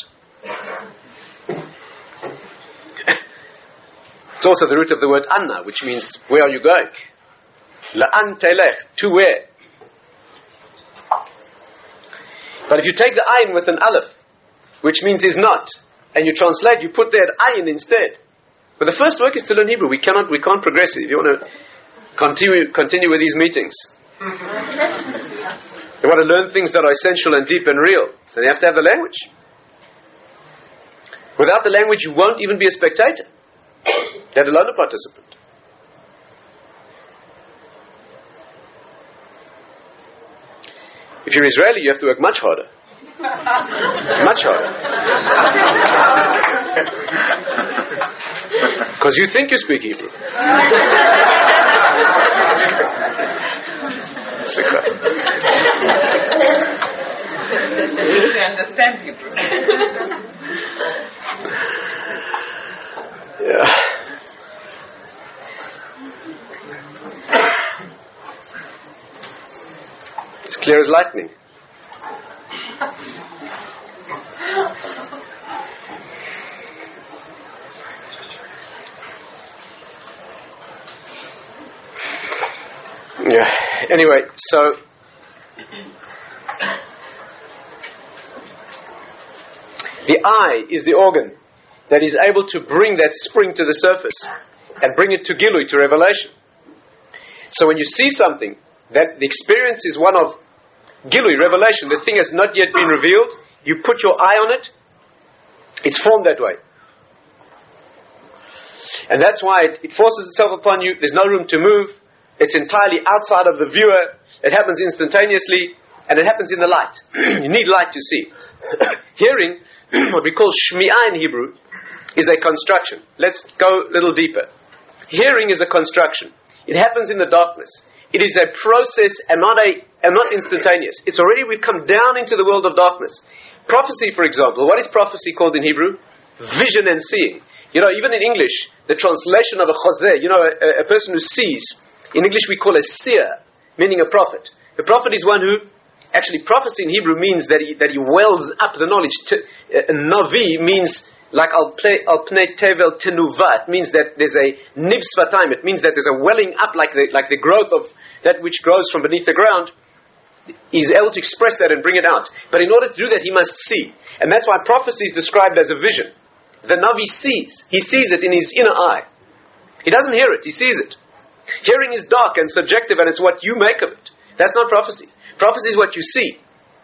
It's also the root of the word anna, which means where are you going? La'an telech, to where? But if you take the ayin with an aleph, which means is not, and you translate, you put there ayin instead. But the first work is to learn Hebrew. We can't progress it. If you want to continue with these meetings, you want to learn things that are essential and deep and real. So you have to have the language. Without the language, you won't even be a spectator, let alone a participant. If you're Israeli, you have to work much harder. Much harder. Because you think you speak Hebrew. They understand Hebrew. Yeah. It's clear as lightning. Yeah. Anyway, so the eye is the organ that is able to bring that spring to the surface and bring it to Gilui, to revelation. So when you see something, that the experience is one of Gilui, revelation. The thing has not yet been revealed. You put your eye on it. It's formed that way. And that's why it forces itself upon you. There's no room to move. It's entirely outside of the viewer. It happens instantaneously. And it happens in the light. You need light to see. Hearing, what we call shmi'ah in Hebrew, is a construction. Let's go a little deeper. Hearing is a construction. It happens in the darkness. It is a process and not instantaneous. It's already, we've come down into the world of darkness. Prophecy, for example. What is prophecy called in Hebrew? Vision and seeing. You know, even in English, the translation of a chozeh, you know, a person who sees. In English we call a seer, meaning a prophet. A prophet is one who, actually prophecy in Hebrew means that he wells up the knowledge. Navi means like al-pnei tevel tenuva. It means that there's a nib svatim. It means that there's a welling up, like the growth of that which grows from beneath the ground. He's able to express that and bring it out. But in order to do that, he must see. And that's why prophecy is described as a vision. The Navi sees. He sees it in his inner eye. He doesn't hear it, he sees it. Hearing is dark and subjective, and it's what you make of it. That's not prophecy. Prophecy is what you see.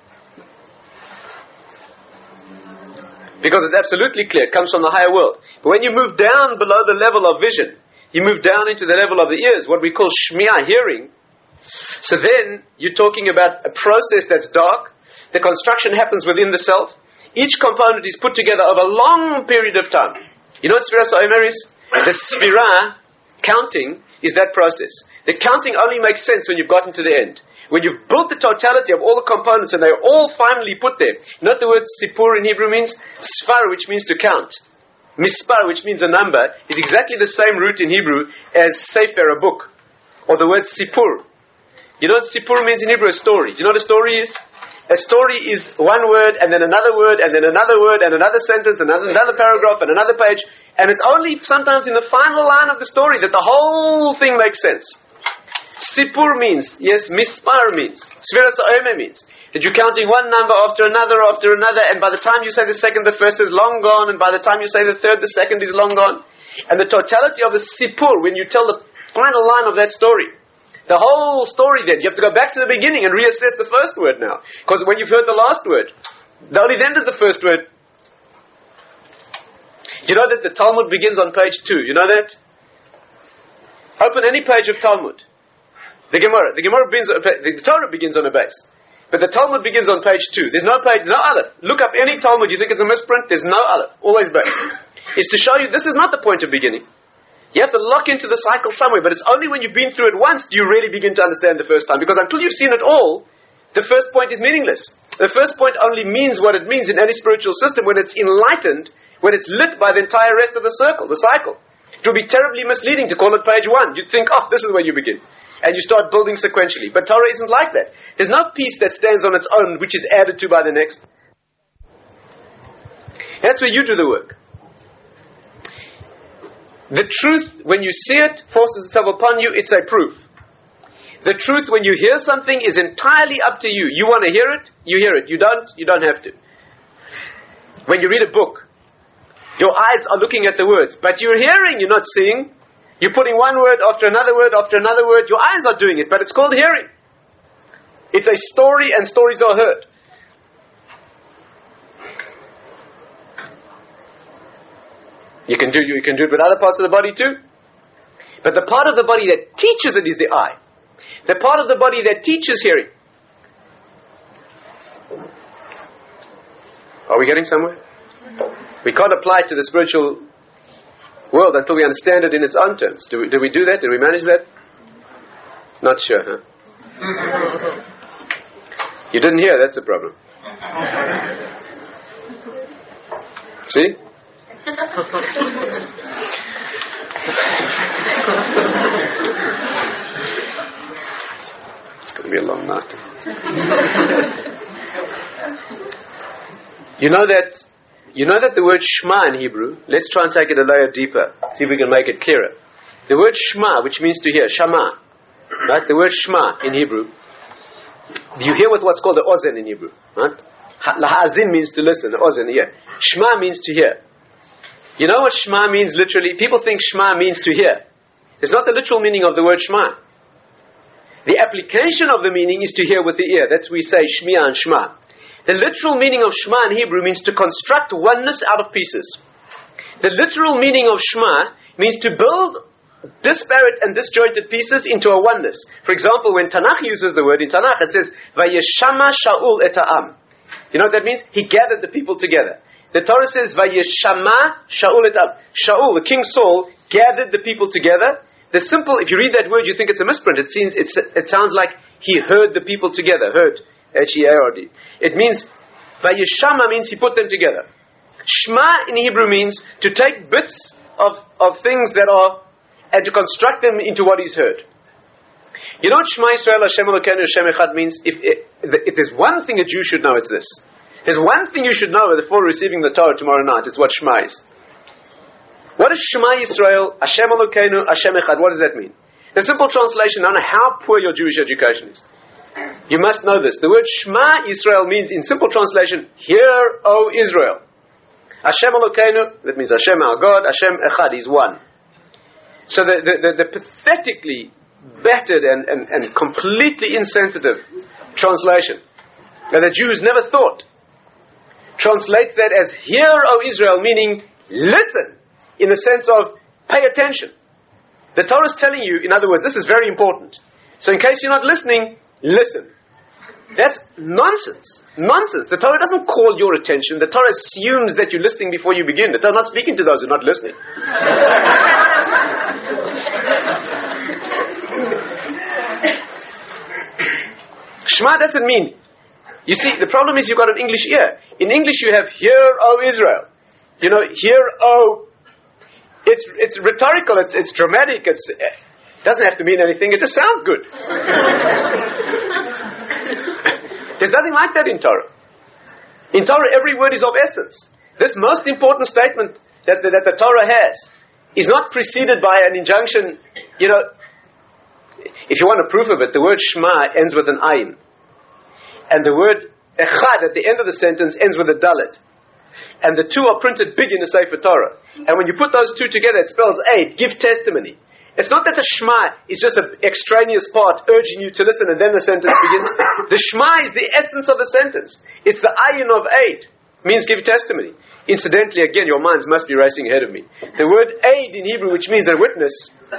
Because it's absolutely clear, it comes from the higher world. But when you move down below the level of vision, you move down into the level of the ears, what we call shmi'ah, hearing. So then, you're talking about a process that's dark. The construction happens within the self. Each component is put together over a long period of time. You know what Sfirah Sa'omer is? The Sfirah, counting, is that process. The counting only makes sense when you've gotten to the end. when you've built the totality of all the components and they're all finally put there. You know what the word sipur in Hebrew means? Sfar, which means to count. Mispar, which means a number, is exactly the same root in Hebrew as sefer, a book. Or the word sipur. You know what sipur means in Hebrew? A story. Do you know what a story is? A story is one word, and then another word, and then another word, and another sentence, and another paragraph, and another page. And it's only sometimes in the final line of the story that the whole thing makes sense. Sipur means, yes, mispar means, Sfira Sa'ome means, that you're counting one number after another, and by the time you say the second, the first is long gone, and by the time you say the third, the second is long gone. And the totality of the sipur, when you tell the final line of that story, the whole story then, you have to go back to the beginning and reassess the first word now. Because when you've heard the last word, only then does the first word. You know that the Talmud begins on page 2. You know that? Open any page of Talmud. The Gemara begins, the Torah begins on a base. But the Talmud begins on page 2. There's no page, no aleph. Look up any Talmud, you think it's a misprint, there's no aleph. Always base. It's to show you this is not the point of beginning. You have to lock into the cycle somewhere, but it's only when you've been through it once do you really begin to understand the first time. Because until you've seen it all, the first point is meaningless. The first point only means what it means in any spiritual system when it's enlightened, when it's lit by the entire rest of the circle, the cycle. It would be terribly misleading to call it page 1. You'd think, oh, this is where you begin. And you start building sequentially. But Torah isn't like that. There's no piece that stands on its own which is added to by the next. That's where you do the work. The truth, when you see it, forces itself upon you, it's a proof. The truth, when you hear something, is entirely up to you. You want to hear it, you hear it. You don't have to. When you read a book, your eyes are looking at the words, but you're hearing, you're not seeing. You're putting one word after another word after another word. Your eyes are doing it, but it's called hearing. It's a story, and stories are heard. You can do it with other parts of the body too. But the part of the body that teaches it is the eye. The part of the body that teaches hearing. Are we getting somewhere? We can't apply it to the spiritual world until we understand it in its own terms. Did we do that? Did we manage that? Not sure, huh? You didn't hear, that's the problem. See? It's going to be a long night. You know that the word Shema in Hebrew, let's try and take it a layer deeper, see if we can make it clearer. The word Shema, which means to hear, Shama, right? The word Shema in Hebrew, you hear what's called the Ozen in Hebrew, right? Lahazin means to listen, the Ozen, yeah. Shema means to hear. You know what Shema means literally? People think Shema means to hear. It's not the literal meaning of the word Shema. The application of the meaning is to hear with the ear. That's we say Shmiya and Shema. The literal meaning of Shema in Hebrew means to construct oneness out of pieces. The literal meaning of Shema means to build disparate and disjointed pieces into a oneness. For example, when Tanakh uses the word in Tanakh, it says, Vayeshama Shaul et ha'am. You know what that means? He gathered the people together. The Torah says, Vayeshama Shaul et ha'am. Shaul, the king Saul, gathered the people together. The simple, if you read that word, you think it's a misprint. It sounds like he heard the people together. Heard. H-E-A-R-D. It means, Vayeshama means he put them together. Shema in Hebrew means to take bits of things that are, and to construct them into what is heard. You know what Shema Yisrael Hashem Elokeinu Hashem Echad means? If there's one thing a Jew should know, it's this. There's one thing you should know before receiving the Torah tomorrow night, it's what Shema is. What is Shema Yisrael Hashem Elokeinu Hashem Echad? What does that mean? The simple translation, I don't know how poor your Jewish education is. You must know this. The word Shema Yisrael means, in simple translation, hear, O Israel. Hashem Elokeinu, that means Hashem our God, Hashem Echad, He's one. So the pathetically battered and completely insensitive translation that the Jews never thought translates that as hear, O Israel, meaning listen, in the sense of pay attention. The Torah is telling you, in other words, this is very important. So in case you're not listening, listen. That's nonsense. Nonsense. The Torah doesn't call your attention. The Torah assumes that you're listening before you begin. The Torah is not speaking to those who are not listening. Shema doesn't mean, you see, the problem is you've got an English ear. In English you have, hear, O Israel. Hear, O. It's rhetorical, it's dramatic, it doesn't have to mean anything, it just sounds good. There's nothing like that in Torah. In Torah, every word is of essence. This most important statement that the Torah has is not preceded by an injunction. If you want a proof of it, the word Shema ends with an ayin. And the word Echad at the end of the sentence ends with a dalet. And the two are printed big in the Sefer Torah. And when you put those two together, it spells aid, give testimony. It's not that the Shema is just an extraneous part urging you to listen and then the sentence begins. The Shema is the essence of the sentence. It's the ayin of aid. Means give testimony. Incidentally, again, your minds must be racing ahead of me. The word aid in Hebrew, which means a witness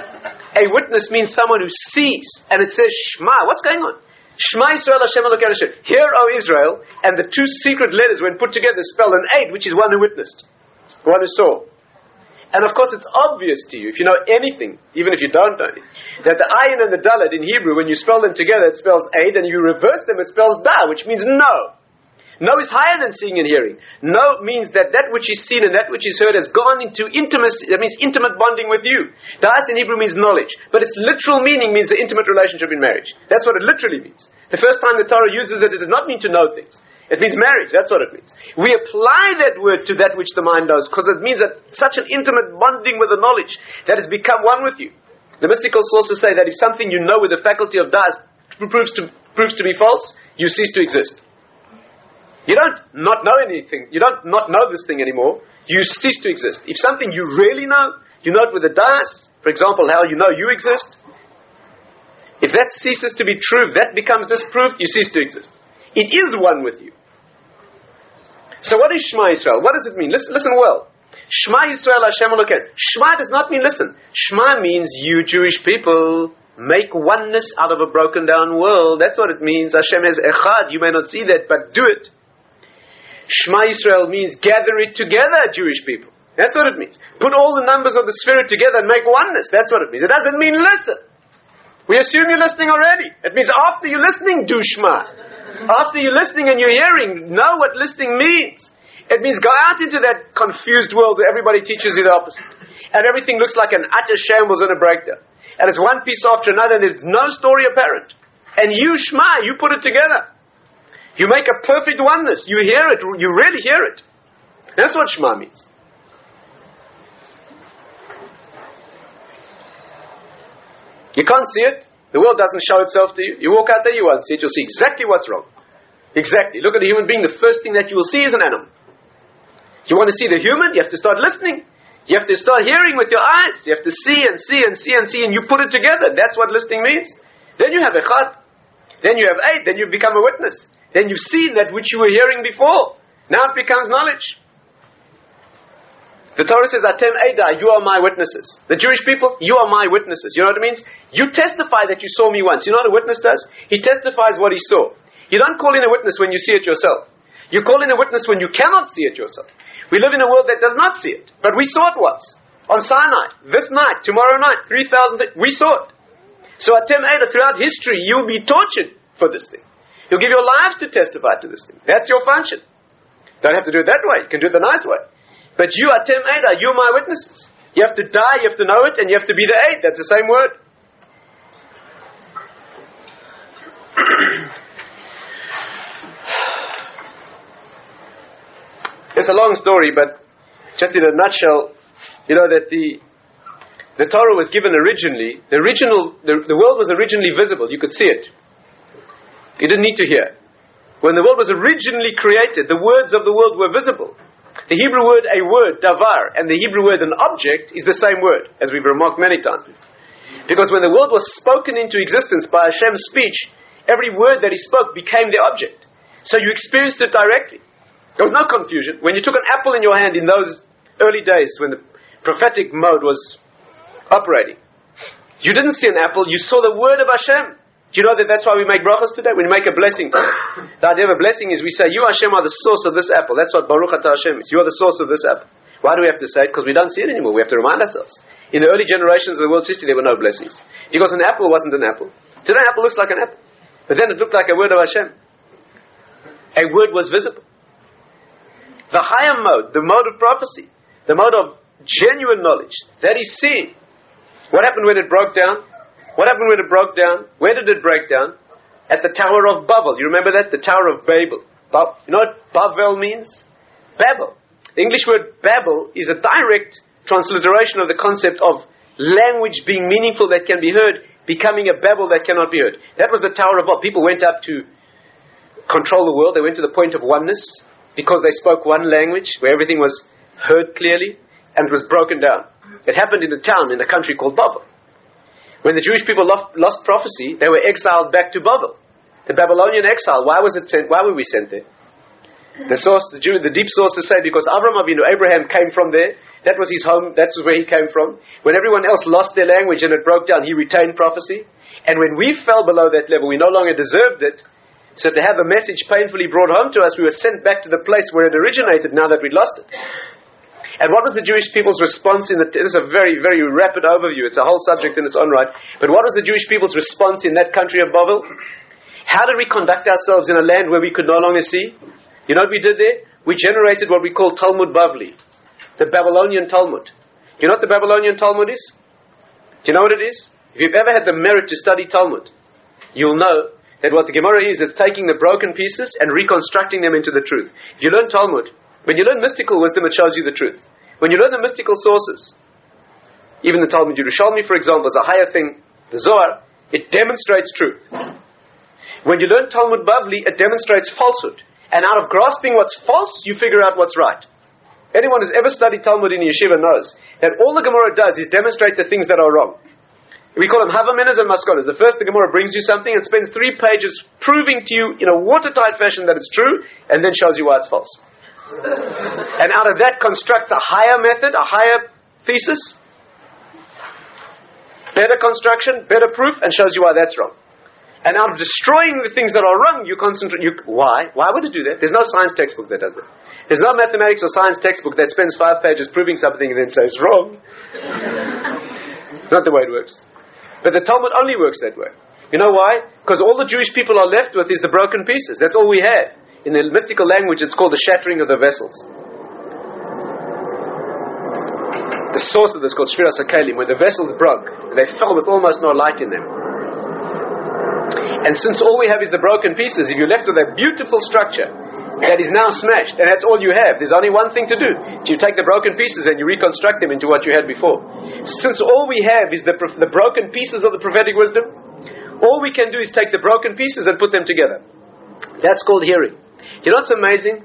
means someone who sees. And it says Shema. What's going on? Shema Yisrael Hashem Elokeinu Hashem. Hear, O Israel, and the two secret letters, when put together, spell an aid, which is one who witnessed, one who saw. And of course, it's obvious to you, if you know anything, even if you don't know anything, that the ayin and the dalet in Hebrew, when you spell them together, it spells aid, and you reverse them, it spells da, which means no. No is higher than seeing and hearing. No means that which is seen and that which is heard has gone into intimacy. That means intimate bonding with you. Das in Hebrew means knowledge. But its literal meaning means the intimate relationship in marriage. That's what it literally means. The first time the Torah uses it, it does not mean to know things. It means marriage. That's what it means. We apply that word to that which the mind knows, because it means that such an intimate bonding with the knowledge that has become one with you. The mystical sources say that if something you know with the faculty of das proves to be false, you cease to exist. You don't not know anything. You don't not know this thing anymore. You cease to exist. If something you really know, you know it with the das, for example, how you know you exist. If that ceases to be true, if that becomes disproved, you cease to exist. It is one with you. So what is Shema Yisrael? What does it mean? Listen well. Shema Yisrael Hashem Elokeinu. Shema does not mean listen. Shema means you Jewish people make oneness out of a broken down world. That's what it means. Hashem has Echad. You may not see that, but do it. Shema Yisrael means gather it together, Jewish people. That's what it means. Put all the numbers of the Spirit together and make oneness. That's what it means. It doesn't mean listen. We assume you're listening already. It means after you're listening, do Shema. After you're listening and you're hearing, know what listening means. It means go out into that confused world where everybody teaches you the opposite. And everything looks like an utter shambles and a breakdown. And it's one piece after another and there's no story apparent. And you Shema, you put it together. You make a perfect oneness. You hear it. You really hear it. That's what Shema means. You can't see it. The world doesn't show itself to you. You walk out there, you won't see it. You'll see exactly what's wrong. Exactly. Look at a human being. The first thing that you will see is an animal. You want to see the human? You have to start listening. You have to start hearing with your eyes. You have to see and see and see and see, and you put it together. That's what listening means. Then you have echad. Then you have aid. Then you become a witness. Then you've seen that which you were hearing before. Now it becomes knowledge. The Torah says, Atem Eidah, you are my witnesses. The Jewish people, you are my witnesses. You know what it means? You testify that you saw me once. You know what a witness does? He testifies what he saw. You don't call in a witness when you see it yourself. You call in a witness when you cannot see it yourself. We live in a world that does not see it. But we saw it once. On Sinai. This night. Tomorrow night. 3,000. We saw it. So Atem Eidah, throughout history, you will be tortured for this thing. You'll give your lives to testify to this thing. That's your function. Don't have to do it that way. You can do it the nice way. But you, Atem Eidah, you're my witnesses. You have to die, you have to know it, and you have to be the aid. That's the same word. It's a long story, but just in a nutshell, you know that the Torah was given originally, the world was originally visible. You could see it. You didn't need to hear. When the world was originally created, the words of the world were visible. The Hebrew word, a word, davar, and the Hebrew word, an object, is the same word, as we've remarked many times before. Because when the world was spoken into existence by Hashem's speech, every word that He spoke became the object. So you experienced it directly. There was no confusion. When you took an apple in your hand in those early days, when the prophetic mode was operating, you didn't see an apple, you saw the word of Hashem. Do you know that that's why we make brachas today? When we make a blessing today. The idea of a blessing is we say, you Hashem are the source of this apple. That's what Baruch Atah Hashem is. You are the source of this apple. Why do we have to say it? Because we don't see it anymore. We have to remind ourselves. In the early generations of the world's history, there were no blessings. Because an apple wasn't an apple. Today, an apple looks like an apple. But then it looked like a word of Hashem. A word was visible. The higher mode, the mode of prophecy, the mode of genuine knowledge, that is seeing. What happened when it broke down? What happened when it broke down? Where did it break down? At the Tower of Babel. You remember that? The Tower of Babel. You know what Babel means? Babel. The English word Babel is a direct transliteration of the concept of language being meaningful that can be heard, becoming a Babel that cannot be heard. That was the Tower of Babel. People went up to control the world. They went to the point of oneness because they spoke one language where everything was heard clearly and was broken down. It happened in a town in a country called Babel. When the Jewish people lost prophecy, they were exiled back to Babel. The Babylonian exile. Why was it sent? Why were we sent there? The deep sources say because Abraham came from there. That was his home. That's where he came from. When everyone else lost their language and it broke down, he retained prophecy. And when we fell below that level, we no longer deserved it. So to have a message painfully brought home to us, we were sent back to the place where it originated now that we'd lost it. And what was the Jewish people's response this is a very, very rapid overview. It's a whole subject in its own right. But what was the Jewish people's response in that country of Babel? How did we conduct ourselves in a land where we could no longer see? You know what we did there? We generated what we call Talmud Bavli, the Babylonian Talmud. You know what the Babylonian Talmud is? Do you know what it is? If you've ever had the merit to study Talmud, you'll know that what the Gemara is, it's taking the broken pieces and reconstructing them into the truth. If you learn Talmud, when you learn mystical wisdom, it shows you the truth. When you learn the mystical sources, even the Talmud Yerushalmi, for example, is a higher thing, the Zohar, it demonstrates truth. When you learn Talmud Bavli, it demonstrates falsehood. And out of grasping what's false, you figure out what's right. Anyone who's ever studied Talmud in yeshiva knows that all the Gemara does is demonstrate the things that are wrong. We call them Havamenas and Maskonas. The first, the Gemara brings you something and spends 3 pages proving to you in a watertight fashion that it's true, and then shows you why it's false. And out of that constructs a higher method, a higher thesis, better construction, better proof, and shows you why that's wrong. And out of destroying the things that are wrong, you concentrate. Why? Why would it do that? There's no science textbook that does that. There's no mathematics or science textbook that spends 5 pages proving something and then says wrong. Not the way it works. But the Talmud only works that way. You know why? Because all the Jewish people are left with is the broken pieces. That's all we have. In the mystical language, it's called the shattering of the vessels. The source of this is called Shviras HaKelim, where the vessels broke. They fell with almost no light in them. And since all we have is the broken pieces, if you're left with a beautiful structure that is now smashed, and that's all you have, there's only one thing to do. You take the broken pieces and you reconstruct them into what you had before. Since all we have is the broken pieces of the prophetic wisdom, all we can do is take the broken pieces and put them together. That's called hearing. You know what's amazing?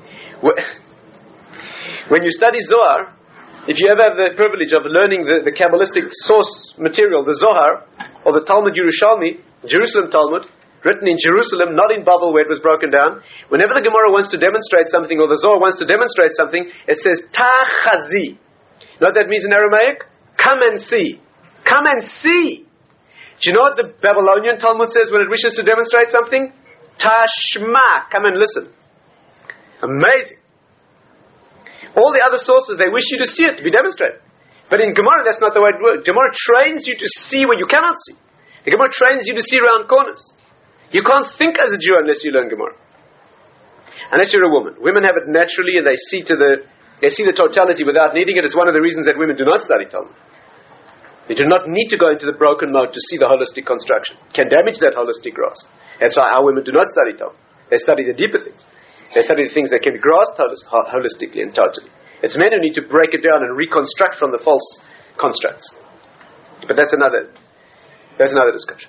When you study Zohar, if you ever have the privilege of learning the Kabbalistic source material, the Zohar, or the Talmud Yerushalmi, Jerusalem Talmud, written in Jerusalem, not in Babel where it was broken down, whenever the Gemara wants to demonstrate something, or the Zohar wants to demonstrate something, it says, Ta-chazi. You know what that means in Aramaic? Come and see. Come and see. Do you know what the Babylonian Talmud says when it wishes to demonstrate something? Tashma. Come and listen. Amazing. All the other sources, they wish you to see it, to be demonstrated. But in Gemara, that's not the way it works. Gemara trains you to see what you cannot see. The Gemara trains you to see around corners. You can't think as a Jew unless you learn Gemara. Unless you're a woman. Women have it naturally and they see the totality without needing it. It's one of the reasons that women do not study Talmud. They do not need to go into the broken mode to see the holistic construction. It can damage that holistic grasp. That's why our women do not study Talmud. They study the deeper things. They study the things that can be grasped holistically and totally. It's men who need to break it down and reconstruct from the false constructs. But that's another discussion.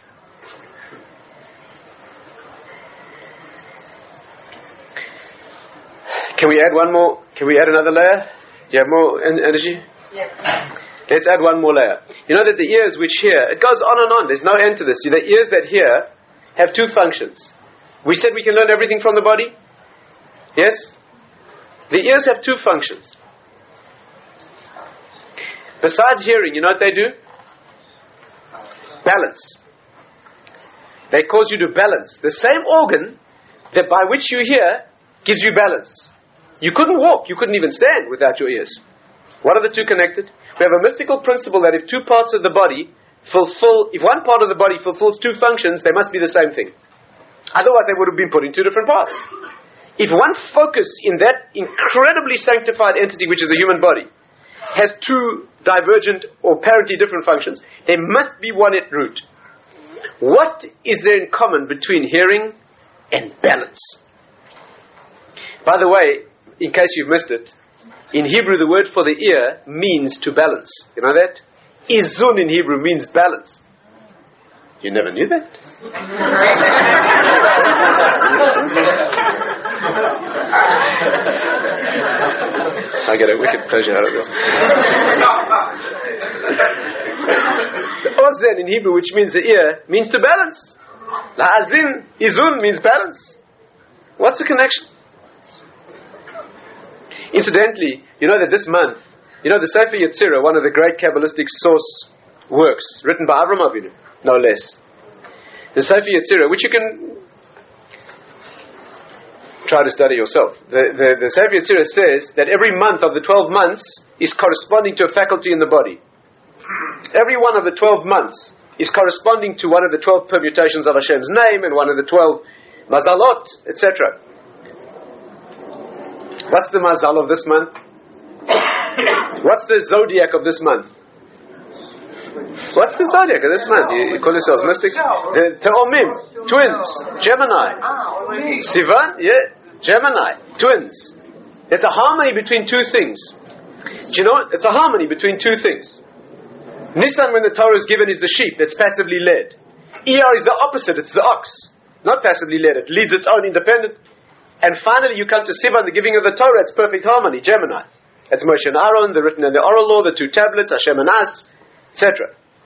Can we add one more? Can we add another layer? Do you have more energy? Yes. Let's add one more layer. You know that the ears which hear, it goes on and on. There's no end to this. The ears that hear have 2 functions. We said we can learn everything from the body. Yes? The ears have 2 functions. Besides hearing, you know what they do? Balance. They cause you to balance. The same organ that by which you hear gives you balance. You couldn't walk, you couldn't even stand without your ears. What are the 2 connected? We have a mystical principle that if 2 parts of the body if one part of the body fulfills 2 functions, they must be the same thing. Otherwise they would have been put in two different parts. If one focus in that incredibly sanctified entity which is the human body has two divergent or apparently different functions, there must be one at root. What is there in common between hearing and balance? By the way, in case you've missed it, in Hebrew the word for the ear means to balance. You know that? Izun in Hebrew means balance. You never knew that? I get a wicked pleasure out of this. Ozen in Hebrew, which means the ear, means to balance. La'azin, izun means balance. What's the connection? Incidentally, you know that this month, the Sefer Yetzirah, one of the great Kabbalistic source works, written by Avraham Avinu, no less. The Sefer Yetzirah, which you can try to study yourself. The Sefer Yetzirah says that every month of the 12 months is corresponding to a faculty in the body. Every one of the 12 months is corresponding to one of the 12 permutations of Hashem's name and one of the 12 mazalot, etc. What's the mazal of this month? What's the zodiac of this month? What's the zodiac of this month? You call yourselves mystics? The Te'omim, twins, Gemini. Sivan, Gemini, twins. It's a harmony between two things. Do you know what? It's a harmony between two things. Nisan, when the Torah is given, is the sheep that's passively led. Iyar is the opposite, it's the ox. Not passively led, it leads its own independent. And finally you come to Sivan, the giving of the Torah, it's perfect harmony, Gemini. It's Moshe and Aaron, the written and the oral law, the two tablets, Hashem and As, etc.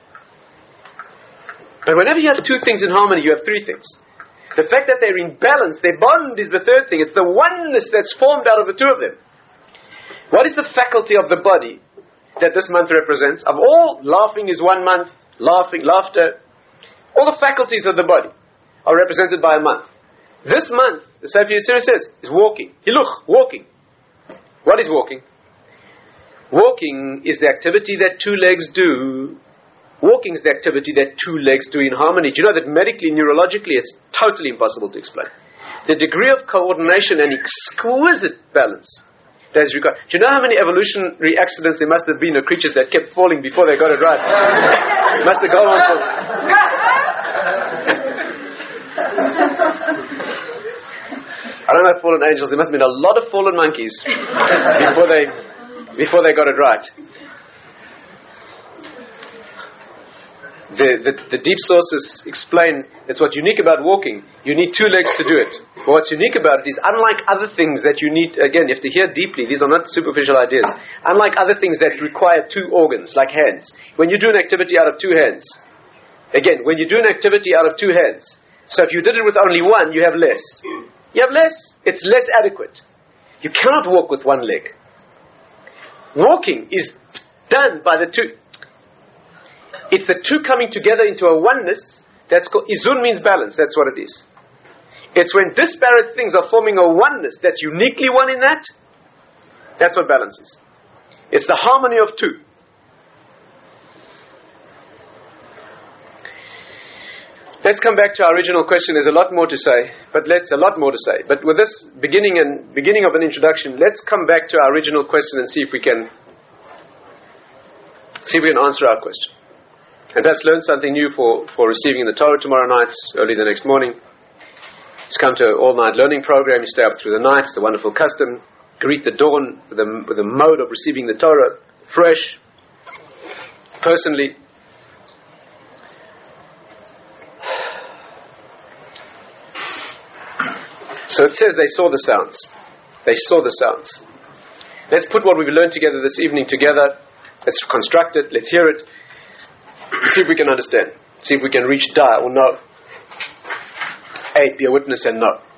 But whenever you have two things in harmony, you have three things. The fact that they're in balance, their bond is the third thing. It's the oneness that's formed out of the two of them. What is the faculty of the body that this month represents? Of all, laughing is one month, laughter. All the faculties of the body are represented by a month. This month, the Sefer Yetzirah says, is walking. Hiluch, walking. What is walking? Walking is the activity that two legs do. Walking is the activity that two legs do in harmony. Do you know that medically, neurologically, it's totally impossible to explain? The degree of coordination and exquisite balance that is required. Do you know how many evolutionary accidents there must have been of creatures that kept falling before they got it right? It must have gone on for... I don't know, fallen angels. There must have been a lot of fallen monkeys before they got it right. The deep sources explain it's what's unique about walking. You need two legs to do it. But what's unique about it is, unlike other things that you need, again, you have to hear deeply, these are not superficial ideas. Unlike other things that require two organs, like hands, when you do an activity out of two hands, again, when you do an activity out of two hands, so if you did it with only one, you have less. You have less. It's less adequate. You cannot walk with one leg. Walking is done by the two. It's the two coming together into a oneness. That's called Izun, means balance. That's what it is. It's when disparate things are forming a oneness that's uniquely one in that. That's what balance is. It's the harmony of two. Let's come back to our original question. There's a lot more to say, but with this beginning of an introduction, let's come back to our original question and see if we can answer our question. And perhaps learn something new for receiving the Torah tomorrow night, early the next morning. Just come to an all-night learning program. You stay up through the night. It's a wonderful custom. Greet the dawn with the mode of receiving the Torah, fresh, personally. So it says they saw the sounds. They saw the sounds. Let's put what we've learned together this evening together. Let's construct it. Let's hear it. See if we can understand. See if we can reach da or no. A, be a witness and no.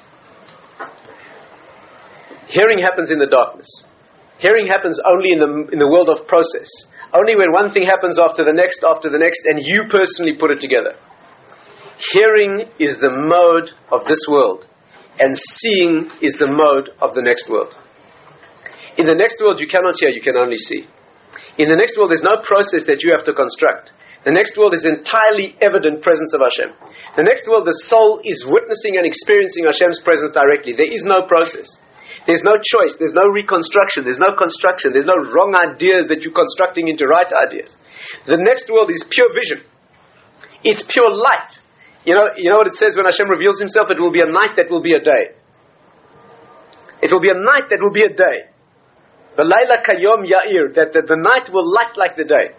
Hearing happens in the darkness. Hearing happens only in the world of process. Only when one thing happens after the next, and you personally put it together. Hearing is the mode of this world, and seeing is the mode of the next world. In the next world you cannot hear, you can only see. In the next world there's no process that you have to construct. The next world is entirely evident presence of Hashem. The next world, the soul is witnessing and experiencing Hashem's presence directly. There is no process. There's no choice. There's no reconstruction. There's no construction. There's no wrong ideas that you're constructing into right ideas. The next world is pure vision. It's pure light. You know what it says when Hashem reveals Himself? It will be a night that will be a day. It will be a night that will be a day. V'layla kayom ya'ir, that the night will light like the day.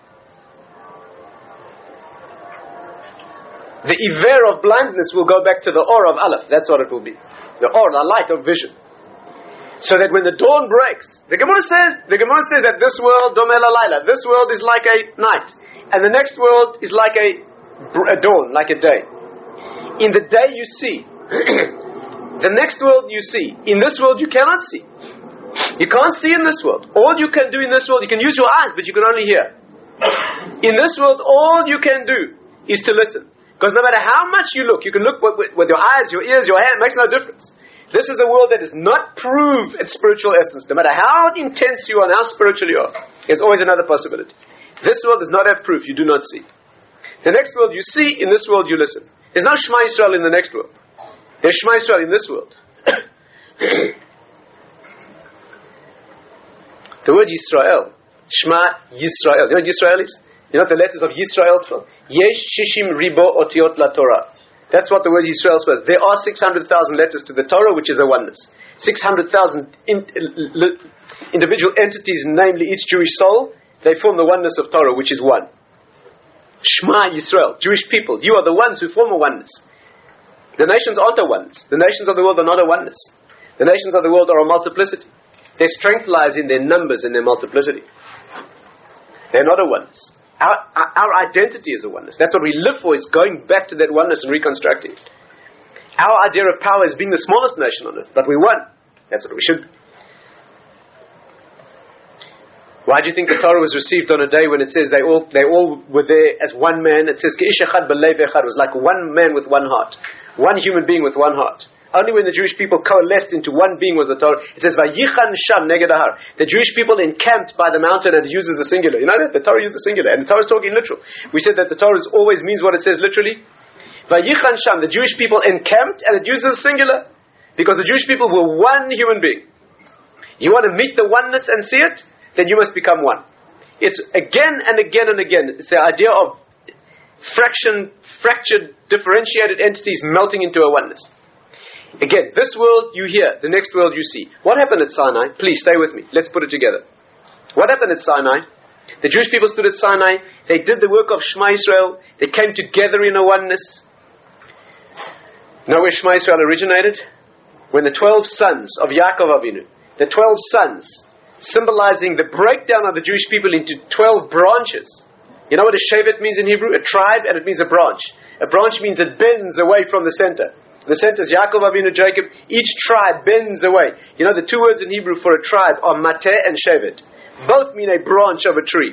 The iver of blindness will go back to the or of Aleph. That's what it will be. The or, the light of vision. So that when the dawn breaks, the Gemara says that this world, Domel Alayla, this world is like a night. And the next world is like a dawn, like a day. In the day you see. The next world you see. In this world you cannot see. You can't see in this world. All you can do in this world, you can use your eyes, but you can only hear. In this world, all you can do is to listen. Because no matter how much you look, you can look with your eyes, your ears, your hand, it makes no difference. This is a world that does not prove its spiritual essence. No matter how intense you are and how spiritual you are, there's always another possibility. This world does not have proof, you do not see. The next world you see, in this world you listen. There's no Shema Yisrael in the next world. There's Shema Yisrael in this world. The word Yisrael, Shema Yisrael. You know what Yisrael is? You know what the letters of Yisrael spell? Yesh Shishim Ribo Otiot La Torah. That's what the word Yisrael spells. There are 600,000 letters to the Torah, which is a oneness. 600,000 individual entities, namely each Jewish soul, they form the oneness of Torah, which is one. Shema Yisrael, Jewish people, you are the ones who form a oneness. The nations aren't a oneness. The nations of the world are not a oneness. The nations of the world are a multiplicity. Their strength lies in their numbers and their multiplicity. They're not a oneness. Our identity is a oneness. That's what we live for, is going back to that oneness and reconstructing it. Our idea of power is being the smallest nation on earth, but we won. That's what we should be. Why do you think the Torah was received on a day when it says they all were there as one man? It says, Ke'ish echad b'lev echad. It was like one man with one heart. One human being with one heart. Only when the Jewish people coalesced into one being was the Torah. It says, Vayichan sham neged ahar. The Jewish people encamped by the mountain, and it uses the singular. You know that? The Torah uses the singular. And the Torah is talking literal. We said that the Torah always means what it says literally. Vayichan sham. The Jewish people encamped, and it uses the singular. Because the Jewish people were one human being. You want to meet the oneness and see it? Then you must become one. It's again and again and again. It's the idea of fractured, differentiated entities melting into a oneness. Again, this world you hear, the next world you see. What happened at Sinai? Please stay with me. Let's put it together. What happened at Sinai? The Jewish people stood at Sinai. They did the work of Shema Yisrael. They came together in a oneness. Know where Shema Yisrael originated? When the 12 sons of Yaakov Avinu, the 12 sons, symbolizing the breakdown of the Jewish people into 12 branches. You know what a shevet means in Hebrew? A tribe, and it means a branch. A branch means it bends away from the center. The center is Yaakov Avinu, Jacob. Each tribe bends away. You know the two words in Hebrew for a tribe are mateh and shevet. Both mean a branch of a tree.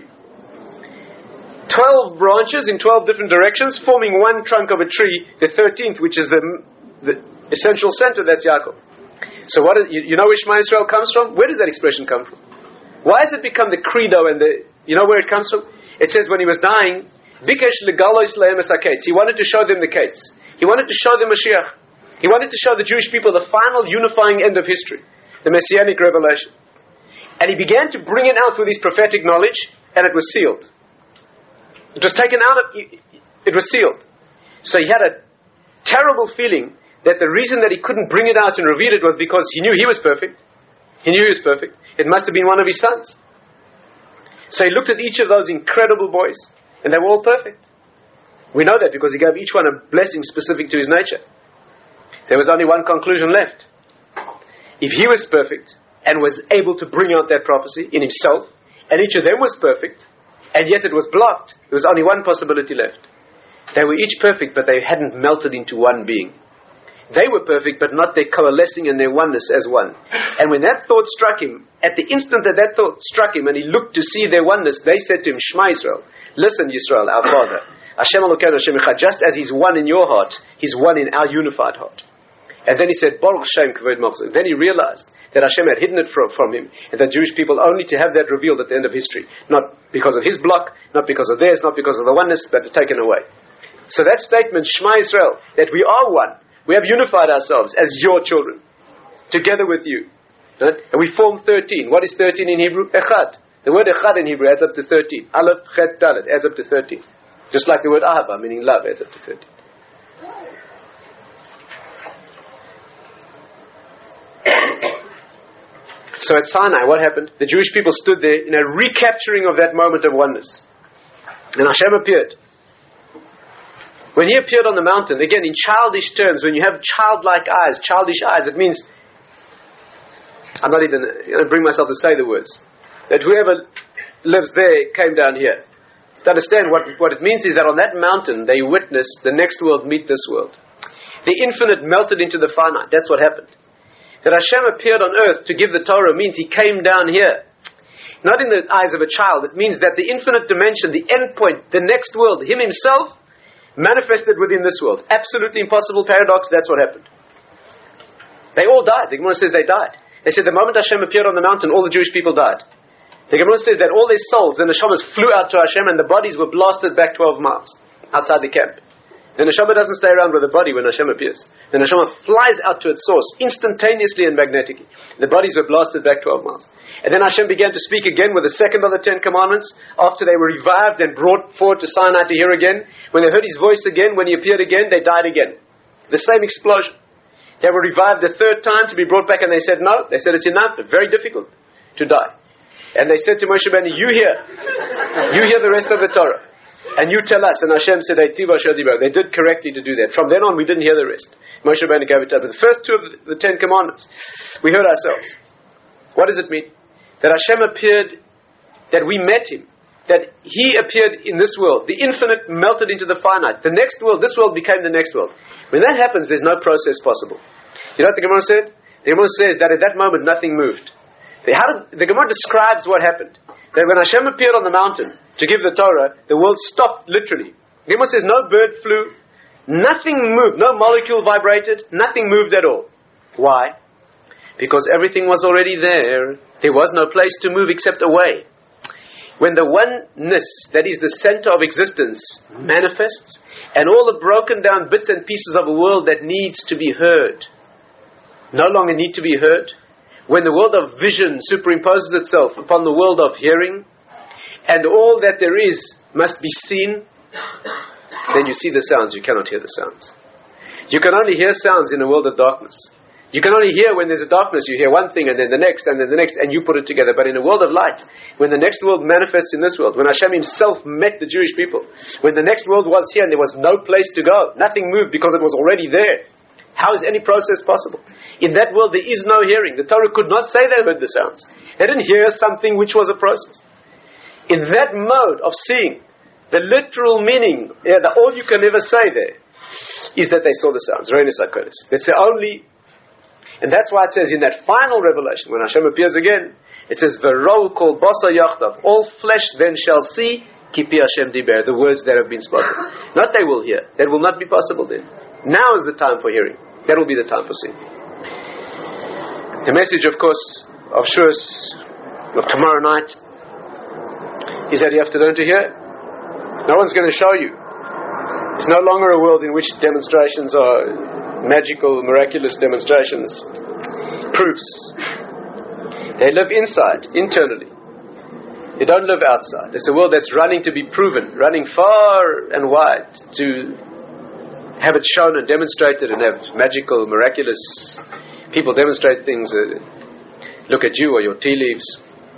12 branches in 12 different directions, forming one trunk of a tree, the 13th, which is the essential center, that's Yaakov. So you know where Shema Yisrael comes from? Where does that expression come from? Why has it become the credo and you know where it comes from? It says when he was dying, Bikesh legalois lehem es ha-kates. He wanted to show them the kates. He wanted to show them Mashiach. He wanted to show the Jewish people the final unifying end of history, the Messianic revelation. And he began to bring it out with his prophetic knowledge, and it was sealed. It was taken out it was sealed. So he had a terrible feeling that the reason that he couldn't bring it out and reveal it was because he knew he was perfect. He knew he was perfect. It must have been one of his sons. So he looked at each of those incredible boys, and they were all perfect. We know that because he gave each one a blessing specific to his nature. There was only one conclusion left. If he was perfect and was able to bring out that prophecy in himself, and each of them was perfect, and yet it was blocked, there was only one possibility left. They were each perfect, but they hadn't melted into one being. They were perfect, but not their coalescing and their oneness as one. And when that thought struck him, at the instant that thought struck him, and he looked to see their oneness, they said to him, Shema Yisrael, listen Yisrael, our Father, Hashem Elokeinu Hashem Echad, just as He's one in your heart, He's one in our unified heart. And then he said, Baruch Shem Kavod Machzor. Then he realized that Hashem had hidden it from him, and that Jewish people only to have that revealed at the end of history. Not because of his block, not because of theirs, not because of the oneness, but taken away. So that statement, Shema Yisrael, that we are one, we have unified ourselves as your children, together with you. Right? And we form 13. What is 13 in Hebrew? Echad. The word Echad in Hebrew adds up to 13. Aleph, Chet, Dalet adds up to 13. Just like the word Ahava, meaning love, adds up to 13. So at Sinai, what happened? The Jewish people stood there in a recapturing of that moment of oneness. And Hashem appeared. When he appeared on the mountain, again in childish terms, when you have childlike eyes, childish eyes, it means, I'm not even going to bring myself to say the words, that whoever lives there came down here. To understand what it means is that on that mountain they witnessed the next world meet this world. The infinite melted into the finite. That's what happened. That Hashem appeared on earth to give the Torah means he came down here. Not in the eyes of a child. It means that the infinite dimension, the end point, the next world, him himself, manifested within this world. Absolutely impossible paradox, that's what happened. They all died. The Gemara says they died. They said the moment Hashem appeared on the mountain, all the Jewish people died. The Gemara says that all their souls, the neshamas flew out to Hashem and the bodies were blasted back 12 miles outside the camp. The neshama doesn't stay around with the body when Hashem appears. The neshama flies out to its source, instantaneously and magnetically. The bodies were blasted back 12 miles. And then Hashem began to speak again with the second of the 10 commandments, after they were revived and brought forward to Sinai to hear again. When they heard his voice again, when he appeared again, they died again. The same explosion. They were revived the third time to be brought back, and they said no. They said it's enough, but very difficult to die. And they said to Moshe Rabbeinu, you hear the rest of the Torah. And you tell us. And Hashem said, they did correctly to do that. From then on, we didn't hear the rest. Moshe Rabbeinu gave it up. But the first two of the 10 commandments, we heard ourselves. What does it mean? That Hashem appeared, that we met him, that he appeared in this world. The infinite melted into the finite. The next world, this world became the next world. When that happens, there's no process possible. You know what the Gemara said? The Gemara says that at that moment, nothing moved. The Gemara describes what happened. That when Hashem appeared on the mountain to give the Torah, the world stopped literally. The Gemara says no bird flew, nothing moved, no molecule vibrated, nothing moved at all. Why? Because everything was already there. There was no place to move except away. When the oneness, that is the center of existence, manifests, and all the broken down bits and pieces of a world that needs to be heard no longer need to be heard, when the world of vision superimposes itself upon the world of hearing, and all that there is must be seen, then you see the sounds, you cannot hear the sounds. You can only hear sounds in a world of darkness. You can only hear when there's a darkness, you hear one thing and then the next and then the next, and you put it together. But in a world of light, when the next world manifests in this world, when Hashem himself met the Jewish people, when the next world was here and there was no place to go, nothing moved because it was already there, how is any process possible? In that world there is no hearing. The Torah could not say they heard the sounds. They didn't hear something which was a process. In that mode of seeing, the literal meaning, all you can ever say there, is that they saw the sounds. That's the only, and that's why it says in that final revelation, when Hashem appears again, it says, V'ro kol basa yachtav, all flesh then shall see, kipi Hashem diber, the words that have been spoken. Not they will hear. That will not be possible then. Now is the time for hearing. That will be the time for seeing. The message, of course, of Shuas, of tomorrow night, is that you have to learn to hear. No one's going to show you. It's no longer a world in which demonstrations are magical, miraculous demonstrations, proofs. They live inside, internally. They don't live outside. It's a world that's running to be proven, running far and wide to have it shown and demonstrated, and have magical, miraculous people demonstrate things. Look at you or your tea leaves.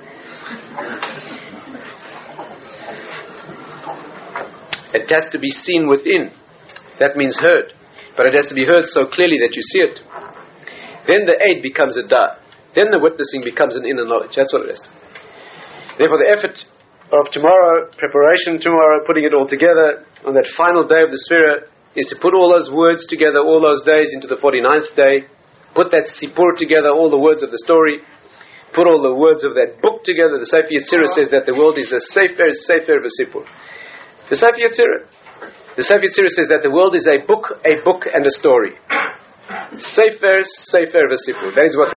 It has to be seen within. That means heard. But it has to be heard so clearly that you see it. Then the aid becomes a da. Then the witnessing becomes an inner knowledge. That's what it is. Therefore the effort of tomorrow, preparation tomorrow, putting it all together on that final day of the Sefirah, is to put all those words together, all those days into the 49th day, put that Sipur together, all the words of the story, put all the words of that book together. The Sefer Yetzirah says that the world is a Sefer v'Sipur. The Sefer Yetzirah says that the world is a book and a story. Sefer v'Sipur. That is what